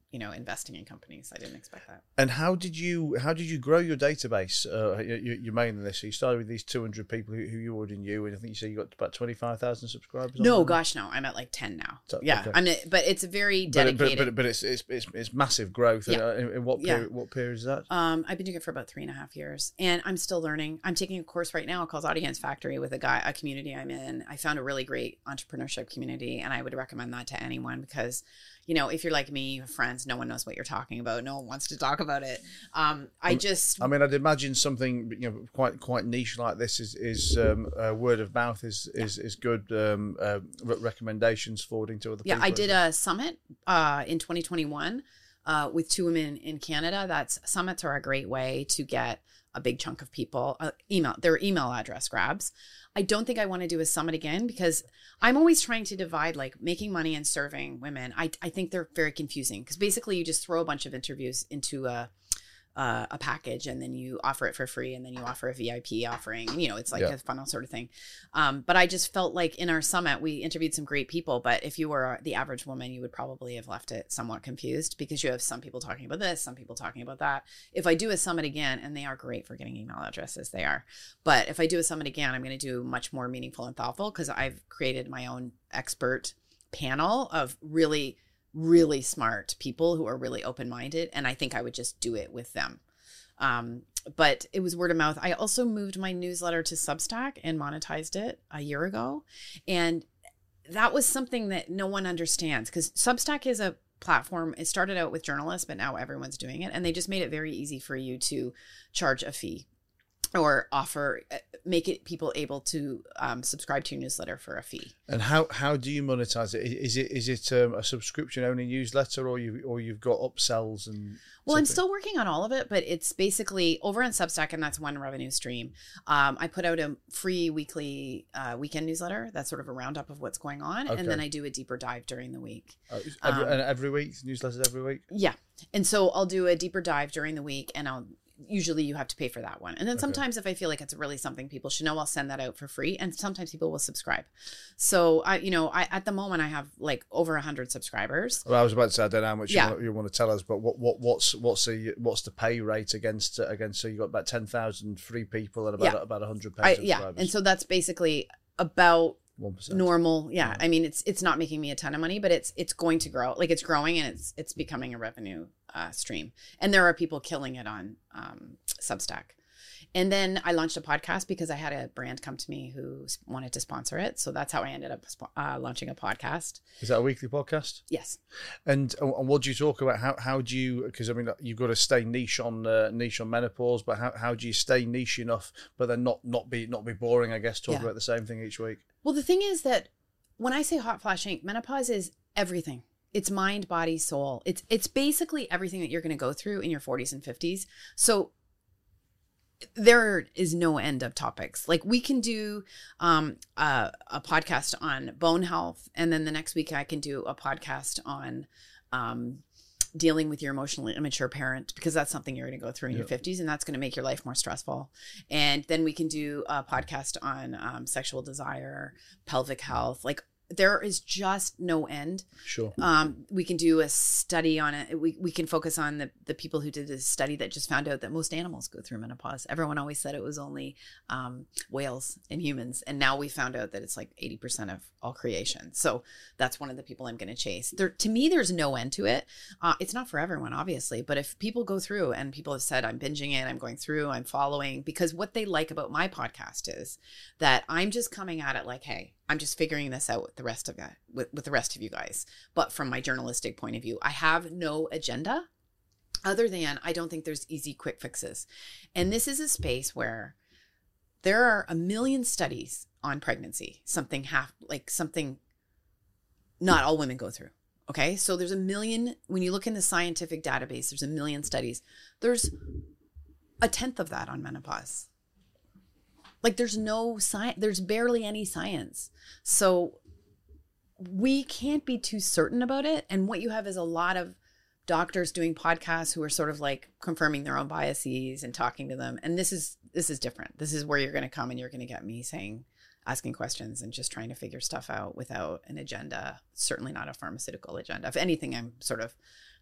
you know, investing in companies. I didn't expect that. And how did you how did you grow your database? Uh, your, your mailing list. So you started with these two hundred people who, who you already knew, and I think you said you got about twenty-five thousand subscribers. No, on gosh, no. I'm at like ten now. So, yeah, okay. I'm. But it's a very But, dedicated. but, but, but it's, it's it's it's massive growth. Yeah. Uh, in, in what Yeah. period? What period is that? Um, I've been doing it for about three and a half years, and I'm still learning. I'm taking a course right now called Audience Factory with a guy, a community I'm in. I found a really great entrepreneurship community, and I would recommend that to anyone because, you know, if you're like me, you have friends, no one knows what you're talking about. No one wants to talk about it. Um, I just, I mean, I'd imagine something you know quite quite niche like this is is um, uh, word of mouth is is is good um, uh, re- recommendations forwarding to other yeah, people. I did a summit uh, in twenty twenty-one uh, with two women in Canada. That's summits are a great way to get a big chunk of people uh, email their email address grabs. I don't think I want to do a summit again because I'm always trying to divide like making money and serving women. I, I think they're very confusing because basically you just throw a bunch of interviews into a uh, a package and then you offer it for free and then you offer a V I P offering. You know, it's like Yeah. a funnel sort of thing. Um, but I just felt like in our summit, we interviewed some great people. But if you were the average woman, you would probably have left it somewhat confused because you have some people talking about this, some people talking about that. If I do a summit again, and they are great for getting email addresses, they are. But if I do a summit again, I'm going to do much more meaningful and thoughtful because I've created my own expert panel of really really smart people who are really open-minded. And I think I would just do it with them. Um, but it was word of mouth. I also moved my newsletter to Substack and monetized it a year ago. And that was something that no one understands because Substack is a platform. It started out with journalists, but now everyone's doing it. And they just made it very easy for you to charge a fee or offer, make it people able to um, subscribe to your newsletter for a fee. And how, how do you monetize it? Is it is it um, a subscription only newsletter, or you or you've got upsells and? Well, I'm something? still working on all of it, but it's basically over on Substack, and that's one revenue stream. Um, I put out a free weekly uh, weekend newsletter that's sort of a roundup of what's going on, Okay. and then I do a deeper dive during the week. Uh, every, um, and every week, newsletters every week. Yeah, and so I'll do a deeper dive during the week, and I'll. Usually you have to pay for that one. And then sometimes if I feel like it's really something people should know, I'll send that out for free. And sometimes people will subscribe. So I, you know, I, at the moment I have like over a hundred subscribers. Well, I was about to say, I don't know how much Yeah. you, want, you want to tell us, but what, what what's what's the what's the pay rate against against? So you got about ten thousand free people and about Yeah. about a hundred I, paid yeah. subscribers. And so that's basically about one percent. normal. Yeah. I mean, it's, it's not making me a ton of money, but it's, it's going to grow. Like it's growing and it's, it's becoming a revenue uh, stream. And there are people killing it on um, Substack. And then I launched a podcast because I had a brand come to me who s- wanted to sponsor it. So that's how I ended up sp- uh, launching a podcast. Is that a weekly podcast? Yes. And and what do you talk about? How how do you? Because I mean, you've got to stay niche on uh, niche on menopause, but how, how do you stay niche enough, but then not not be not be boring? I guess talk Yeah. about the same thing each week. Well, the thing is that when I say Hot Flash Incorporated, menopause is everything. It's mind, body, soul. It's it's basically everything that you're going to go through in your forties and fifties. So there is no end of topics. Like we can do um, a, a podcast on bone health, and then the next week I can do a podcast on um, dealing with your emotionally immature parent, because that's something you're going to go through in your Yeah. fifties, and that's going to make your life more stressful. And then we can do a podcast on um, sexual desire, pelvic health. Like there is just no end. Sure. Um, we can do a study on it. We we can focus on the, the people who did this study that just found out that most animals go through menopause. Everyone always said it was only um, whales and humans. And now we found out that it's like eighty percent of all creation. So that's one of the people I'm going to chase. There, to me, there's no end to it. Uh, it's not for everyone, obviously. But if people go through and people have said, I'm binging it, I'm going through, I'm following, because what they like about my podcast is that I'm just coming at it like, hey, I'm just figuring this out with the rest of you, with, with the rest of you guys. But from my journalistic point of view, I have no agenda other than I don't think there's easy quick fixes. And this is a space where there are a million studies on pregnancy, something half like something not all women go through. Okay. So there's a million, when you look in the scientific database, there's a million studies. There's a tenth of that on menopause. Like there's no science, there's barely any science. So we can't be too certain about it. And what you have is a lot of doctors doing podcasts who are sort of like confirming their own biases and talking to them. And this is, this is different. This is where you're going to come and you're going to get me saying, asking questions and just trying to figure stuff out without an agenda, certainly not a pharmaceutical agenda. If anything, I'm sort of,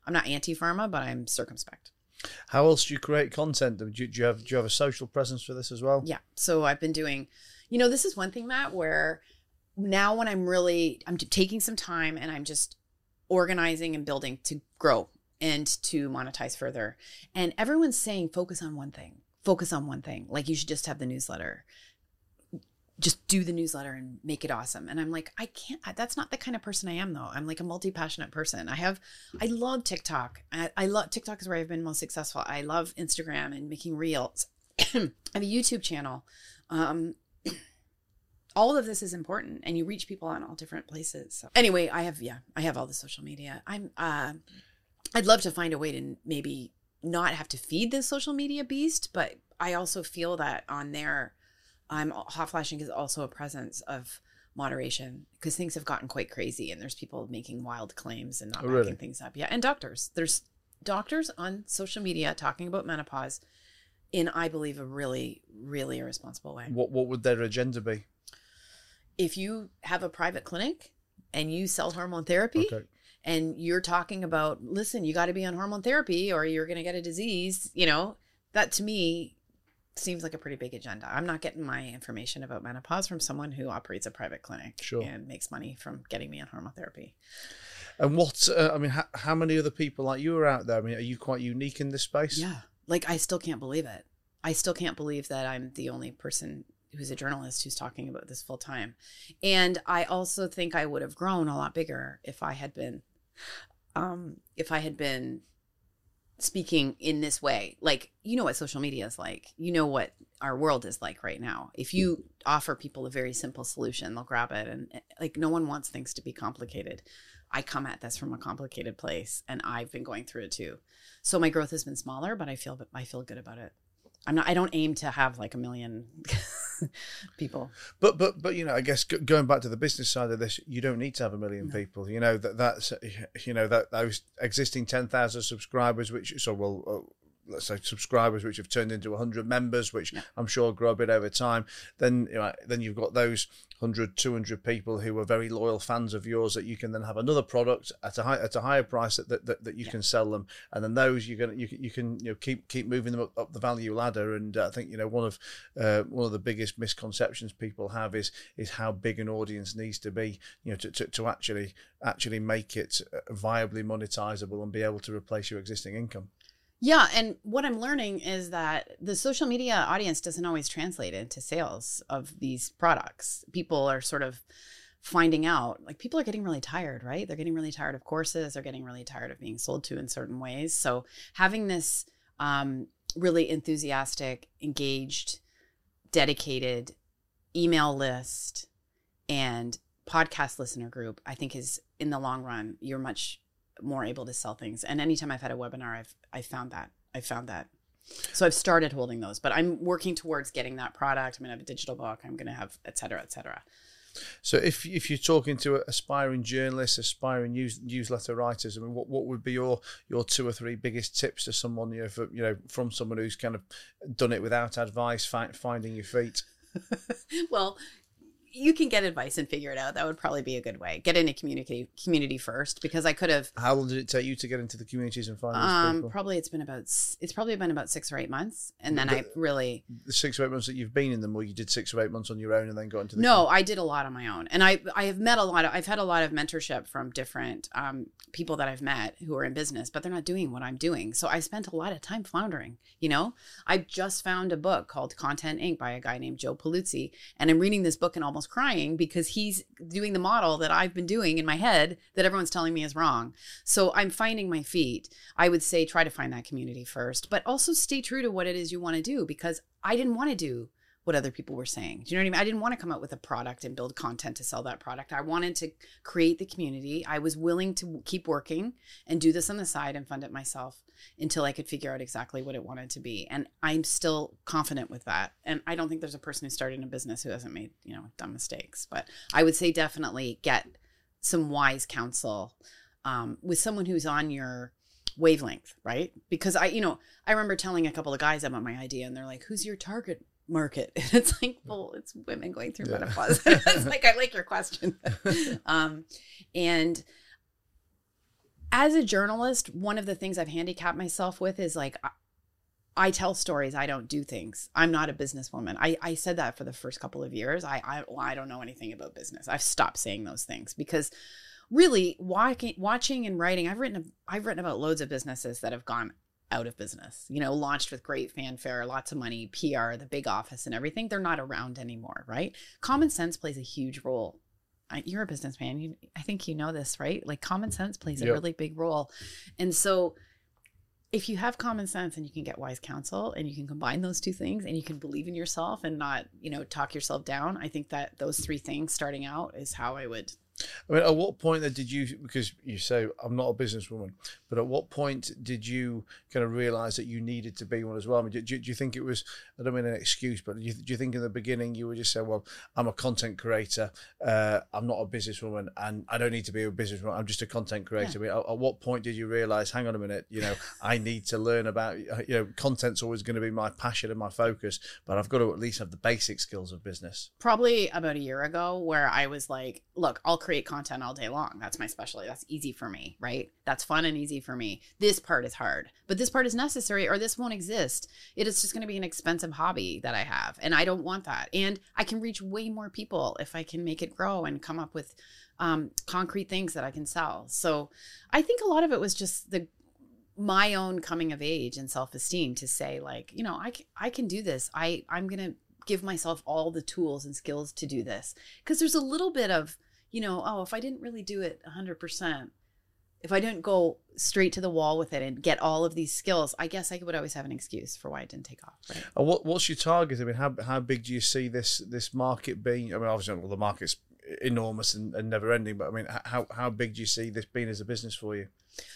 I'm not anti-pharma, but I'm circumspect. How else do you create content? Do you, do you have do you have a social presence for this as well? Yeah. So I've been doing, you know, this is one thing, Matt, where now when I'm really, I'm taking some time and I'm just organizing and building to grow and to monetize further. And everyone's saying, focus on one thing, focus on one thing. Like you should just have the newsletter. Just do the newsletter and make it awesome. And I'm like, I can't, that's not the kind of person I am though. I'm like a multi-passionate person. I have, I love TikTok. I, I love, TikTok is where I've been most successful. I love Instagram and making reels. I have a YouTube channel. Um, all of this is important and you reach people on all different places. So anyway, I have, yeah, I have all the social media. I'm, uh, I'd love to find a way to maybe not have to feed the social media beast, but I also feel that on there, I'm hot flashing is also a presence of moderation because things have gotten quite crazy and there's people making wild claims and not Oh, backing really? things up. Yeah. And doctors, there's doctors on social media talking about menopause in, I believe, a really, really irresponsible way. What what would their agenda be? If you have a private clinic and you sell hormone therapy Okay. and you're talking about, listen, you got to be on hormone therapy or you're going to get a disease, you know, that to me seems like a pretty big agenda. I'm not getting my information about menopause from someone who operates a private clinic Sure. and makes money from getting me on hormone therapy. And what, uh, I mean, how, how many other people like you are out there? I mean, are you quite unique in this space? Yeah. Like, I still can't believe it. I still can't believe that I'm the only person who's a journalist who's talking about this full time. And I also think I would have grown a lot bigger if I had been, um, if I had been speaking in this way. Like, you know what social media is like, you know what our world is like right now. If you offer people a very simple solution, they'll grab it. And like, no one wants things to be complicated. I come at this from a complicated place and I've been going through it too. So my growth has been smaller, but I feel, I feel good about it. I'm not, I don't aim to have like a million people. But, but, but, you know, I guess g- going back to the business side of this, you don't need to have a million No. people, you know, that that's, you know, that those existing ten thousand subscribers, which, so well, uh, let's say subscribers, which have turned into one hundred members, which Yeah. I'm sure grow a bit over time. Then, you know, then you've got those one hundred, two hundred people who are very loyal fans of yours that you can then have another product at a high, at a higher price that, that, that, that you Yeah. can sell them. And then those you're going to, you, can- you can, you know, keep, keep moving them up, up the value ladder. And uh, I think, you know, one of, uh, one of the biggest misconceptions people have is, is how big an audience needs to be, you know, to, to, to actually, actually make it viably monetizable and be able to replace your existing income. Yeah. And what I'm learning is that the social media audience doesn't always translate into sales of these products. People are sort of finding out, like people are getting really tired, right? They're getting really tired of courses. They're getting really tired of being sold to in certain ways. So having this um, really enthusiastic, engaged, dedicated email list and podcast listener group, I think is in the long run, you're much more able to sell things. And anytime I've had a webinar, I've I found that. I found that. So I've started holding those, but I'm working towards getting that product. I'm going to have a digital book. I'm going to have et cetera, et cetera. So if if you're talking to aspiring journalists, aspiring news, newsletter writers, I mean, what, what would be your your two or three biggest tips to someone, you know, for, you know, from someone who's kind of done it without advice, find, finding your feet? Well, you can get advice and figure it out. That would probably be a good way. Get in a community community first, because I could have. How long did it take you to get into the communities and find these Um, people? probably it's been about s- it's probably been about six or eight months, and then The- I really The six or eight months that you've been in them, or you did six or eight months on your own and then got into the no, I did a lot on my own, and I I have met a lot of I've had a lot of mentorship from different um, people that I've met who are in business, but they're not doing what I'm doing. So I spent a lot of time floundering. You know, I just found a book called Content Incorporated by a guy named Joe Paluzzi, and I'm reading this book and almost crying because he's doing the model that I've been doing in my head that everyone's telling me is wrong. So I'm finding my feet. I would say try to find that community first, but also stay true to what it is you want to do, because I didn't want to do what other people were saying. Do you know what I mean? I didn't want to come out with a product and build content to sell that product. I wanted to create the community. I was willing to keep working and do this on the side and fund it myself until I could figure out exactly what it wanted to be. And I'm still confident with that. And I don't think there's a person who started in a business who hasn't made, you know, dumb mistakes. But I would say definitely get some wise counsel um, with someone who's on your wavelength, right? Because I, you know, I remember telling a couple of guys about my idea and they're like, who's your target market? And it's like, well, it's women going through Yeah. menopause. It's like, I like your question. um, and as a journalist, one of the things I've handicapped myself with is like, I, I tell stories. I don't do things. I'm not a businesswoman. I, I said that for the first couple of years. I, I, well, I don't know anything about business. I've stopped saying those things because really walking, watching and writing, I've written, I've written about loads of businesses that have gone out of business, you know, launched with great fanfare, lots of money, P R, the big office and everything. They're not around anymore, right? Common sense plays a huge role. I, you're a businessman. You, I think you know this, right? Like common sense plays Yep. a really big role. And so if you have common sense and you can get wise counsel and you can combine those two things and you can believe in yourself and not, you know, talk yourself down, I think that those three things starting out is how I would. I mean, at what point then did you, because you say I'm not a businesswoman, but at what point did you kind of realize that you needed to be one as well? I mean, do, do you think it was, I don't mean an excuse, but do you, do you think in the beginning you were just saying, well, I'm a content creator, uh, I'm not a businesswoman, and I don't need to be a businesswoman, I'm just a content creator. Yeah. I mean, at, at what point did you realize, hang on a minute, you know, I need to learn about, you know, content's always going to be my passion and my focus, but I've got to at least have the basic skills of business? Probably about a year ago where I was like, look, I'll create content all day long. That's my specialty. That's easy for me, right? That's fun and easy for me. This part is hard, but this part is necessary or this won't exist. It is just going to be an expensive hobby that I have. And I don't want that. And I can reach way more people if I can make it grow and come up with um, concrete things that I can sell. So I think a lot of it was just the my own coming of age and self-esteem to say like, you know, I can, I can do this. I, I'm going to give myself all the tools and skills to do this. Because there's a little bit of, you know, oh, if I didn't really do it one hundred percent, if I didn't go straight to the wall with it and get all of these skills, I guess I would always have an excuse for why it didn't take off. Right? And what, what's your target? I mean, how how big do you see this this market being? I mean, obviously, well, the market's enormous and, and never ending, but I mean, how how big do you see this being as a business for you?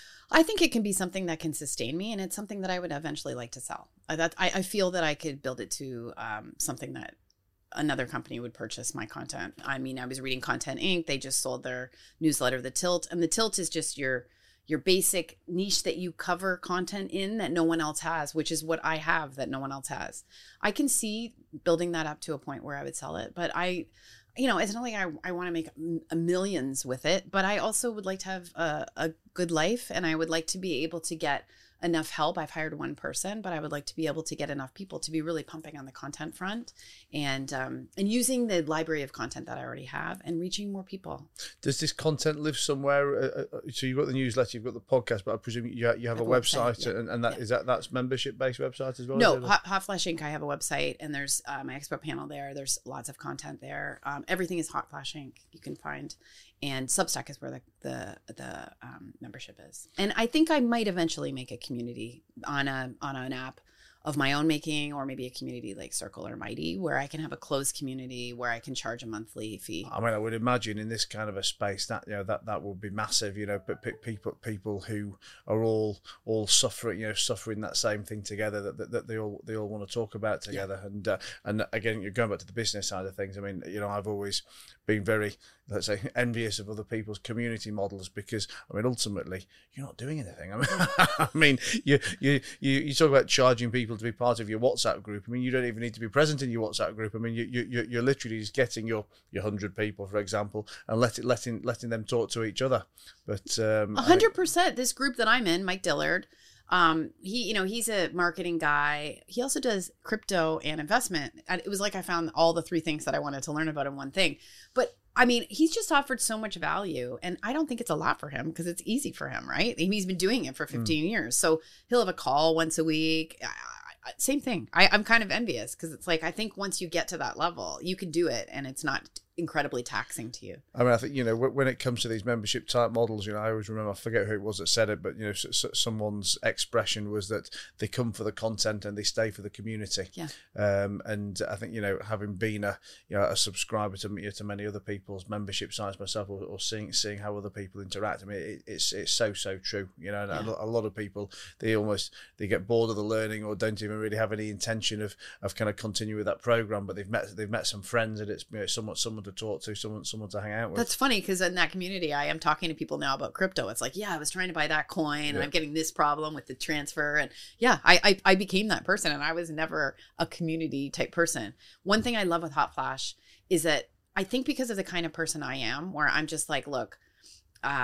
I think it can be something that can sustain me, and it's something that I would eventually like to sell. I, that, I, I feel that I could build it to um, something that another company would purchase my content. I mean, I was reading Content Incorporated. They just sold their newsletter, The Tilt. And The Tilt is just your your basic niche that you cover content in that no one else has, which is what I have that no one else has. I can see building that up to a point where I would sell it. But I, you know, it's not like I, I want to make millions with it, but I also would like to have a, a good life. And I would like to be able to get enough help. I've hired one person, but I would like to be able to get enough people to be really pumping on the content front and um, and using the library of content that I already have and reaching more people. Does this content live somewhere? Uh, so you've got the newsletter, you've got the podcast, but I presume you have, you have a, a website, website yeah. and, and that yeah. is that that's membership based website as well? No, Hot, Hot Flash Incorporated. I have a website, and there's uh, my expert panel there. There's lots of content there. Um, everything is Hot Flash Incorporated. You can find. And Substack is where the the, the um, membership is. And I think I might eventually make a community on a on an app of my own making, or maybe a community like Circle or Mighty, where I can have a closed community where I can charge a monthly fee. I mean, I would imagine in this kind of a space that you know that that would be massive. You know, but people people who are all all suffering, you know, suffering that same thing together that that, that they all they all want to talk about together. Yeah. And uh, and again, you're going back to the business side of things. I mean, you know, I've always been very, let's say, envious of other people's community models because I mean, ultimately, you're not doing anything. I mean, I mean, you you you you talk about charging people to be part of your WhatsApp group. I mean, you don't even need to be present in your WhatsApp group. I mean, you you you're literally just getting your your hundred people, for example, and let it letting letting them talk to each other. But um, a hundred percent. This group that I'm in, Mike Dillard, um, he you know he's a marketing guy. He also does crypto and investment. And it was like I found all the three things that I wanted to learn about in one thing. But I mean, he's just offered so much value, and I don't think it's a lot for him because it's easy for him, right? I mean, he's been doing it for fifteen mm. years, so he'll have a call once a week. I, I, same thing. I, I'm kind of envious because it's like I think once you get to that level, you can do it, and it's not incredibly taxing to you. I mean, I think, you know, when it comes to these membership type models, you know, I always remember, I forget who it was that said it, but, you know, someone's expression was that they come for the content and they stay for the community. Yeah. Um, and I think, you know, having been a, you know, a subscriber to, you know, to many other people's membership sites myself, or, or seeing seeing how other people interact, I mean, it, it's it's so, so true, you know, and yeah. a, a lot of people, they almost, they get bored of the learning or don't even really have any intention of, of kind of continuing with that program, but they've met, they've met some friends and it's, you know, someone, someone to talk to, someone someone to hang out with. That's funny because in that community, I am talking to people now about crypto. It's like, yeah, I was trying to buy that coin, yeah. and I'm getting this problem with the transfer, and yeah, I, I I became that person, and I was never a community type person. One thing I love with Hot Flash is that I think because of the kind of person I am, where I'm just like, look, uh,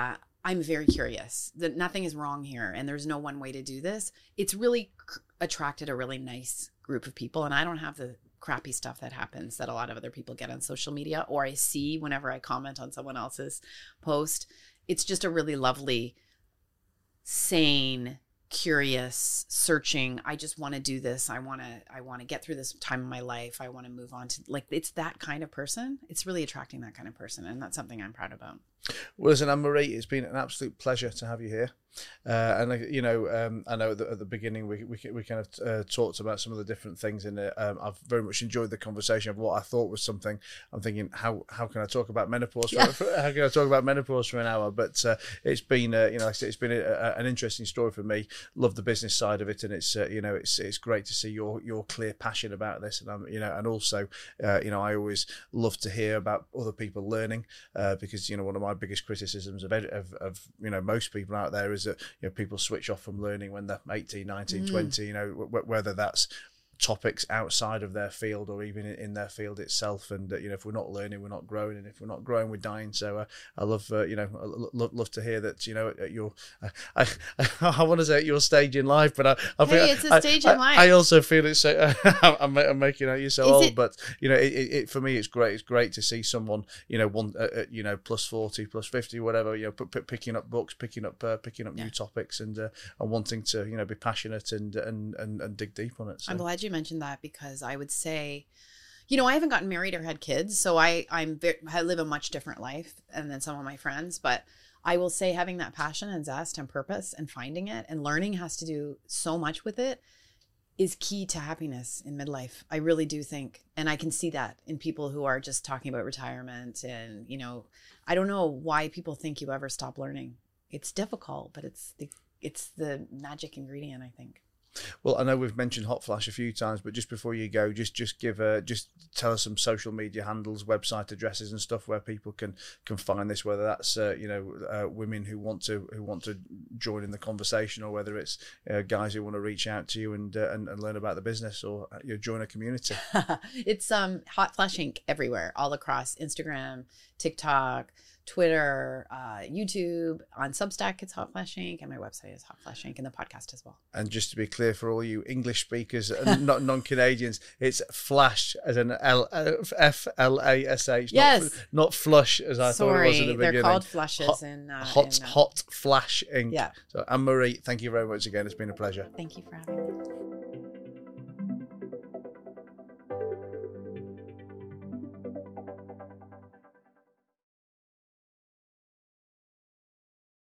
I'm very curious. That nothing is wrong here, and there's no one way to do this. It's really c- attracted a really nice group of people, and I don't have the crappy stuff that happens that a lot of other people get on social media, or I see whenever I comment on someone else's post. It's just a really lovely, sane, curious, searching. I just want to do this. I want to, I want to get through this time in my life. I want to move on to, like, it's that kind of person. It's really attracting that kind of person. And that's something I'm proud about. Well, listen, Anne-Marie, it's been an absolute pleasure to have you here. Uh, and, you know, um, I know that at the beginning we we, we kind of uh, talked about some of the different things in it. Um, I've very much enjoyed the conversation of what I thought was something. I'm thinking, how how can I talk about menopause? Yeah. For, how can I talk about menopause for an hour? But uh, it's been, uh, you know, it's been a, a, an interesting story for me. Love the business side of it, and it's, uh, you know, it's it's great to see your your clear passion about this. And I'm, you know, and also, uh, you know, I always love to hear about other people learning, uh, because, you know, one of my biggest criticisms of, ed- of of you know most people out there is that, you know, people switch off from learning when they're eighteen, nineteen, mm. twenty, you know, w- whether that's topics outside of their field or even in their field itself. And uh, you know, if we're not learning, we're not growing, and if we're not growing, we're dying. So uh, I love, uh, you know, I lo- love to hear that, you know, at your, uh, I, I want to say at your stage in life, but I, I hey, feel, it's a stage I, in life. I, I also feel it's so, uh, I'm, I'm making out you so Is old, it, but you know, it, it, it for me, it's great. It's great to see someone, you know, one, uh, uh, you know, plus forty, plus fifty, whatever, you know, p- p- picking up books, picking up, uh, picking up yeah. new topics, and uh, and wanting to, you know, be passionate and and and, and dig deep on it. So. I'm glad you mentioned that, because I would say, you know, I haven't gotten married or had kids, so I I'm very, I live a much different life than some of my friends. But I will say, having that passion and zest and purpose and finding it and learning has to do so much with it is key to happiness in midlife. I really do think, and I can see that in people who are just talking about retirement. And, you know, I don't know why people think you ever stop learning. It's difficult, but it's the it's the magic ingredient, I think. Well, I know we've mentioned Hot Flash a few times, but just before you go, just just give a just tell us some social media handles, website addresses, and stuff where people can can find this. Whether that's uh, you know uh, women who want to who want to join in the conversation, or whether it's uh, guys who want to reach out to you and uh, and, and learn about the business, or uh, you know, join a community. It's um Hot Flash Incorporated everywhere, all across Instagram, TikTok, Twitter, uh, YouTube. On Substack, it's Hot Flash Incorporated, and my website is Hot Flash Incorporated, and the podcast as well. And just to be clear for all you English speakers and not non-Canadians, it's Flash as an L F L A S H. Yes. Not, not Flush as I Sorry, thought it was in the beginning. they're called Flushes Hot, in uh, Hot, in, uh, Hot Flash Incorporated. Yeah. So Anne-Marie, thank you very much again. It's been a pleasure. Thank you for having me.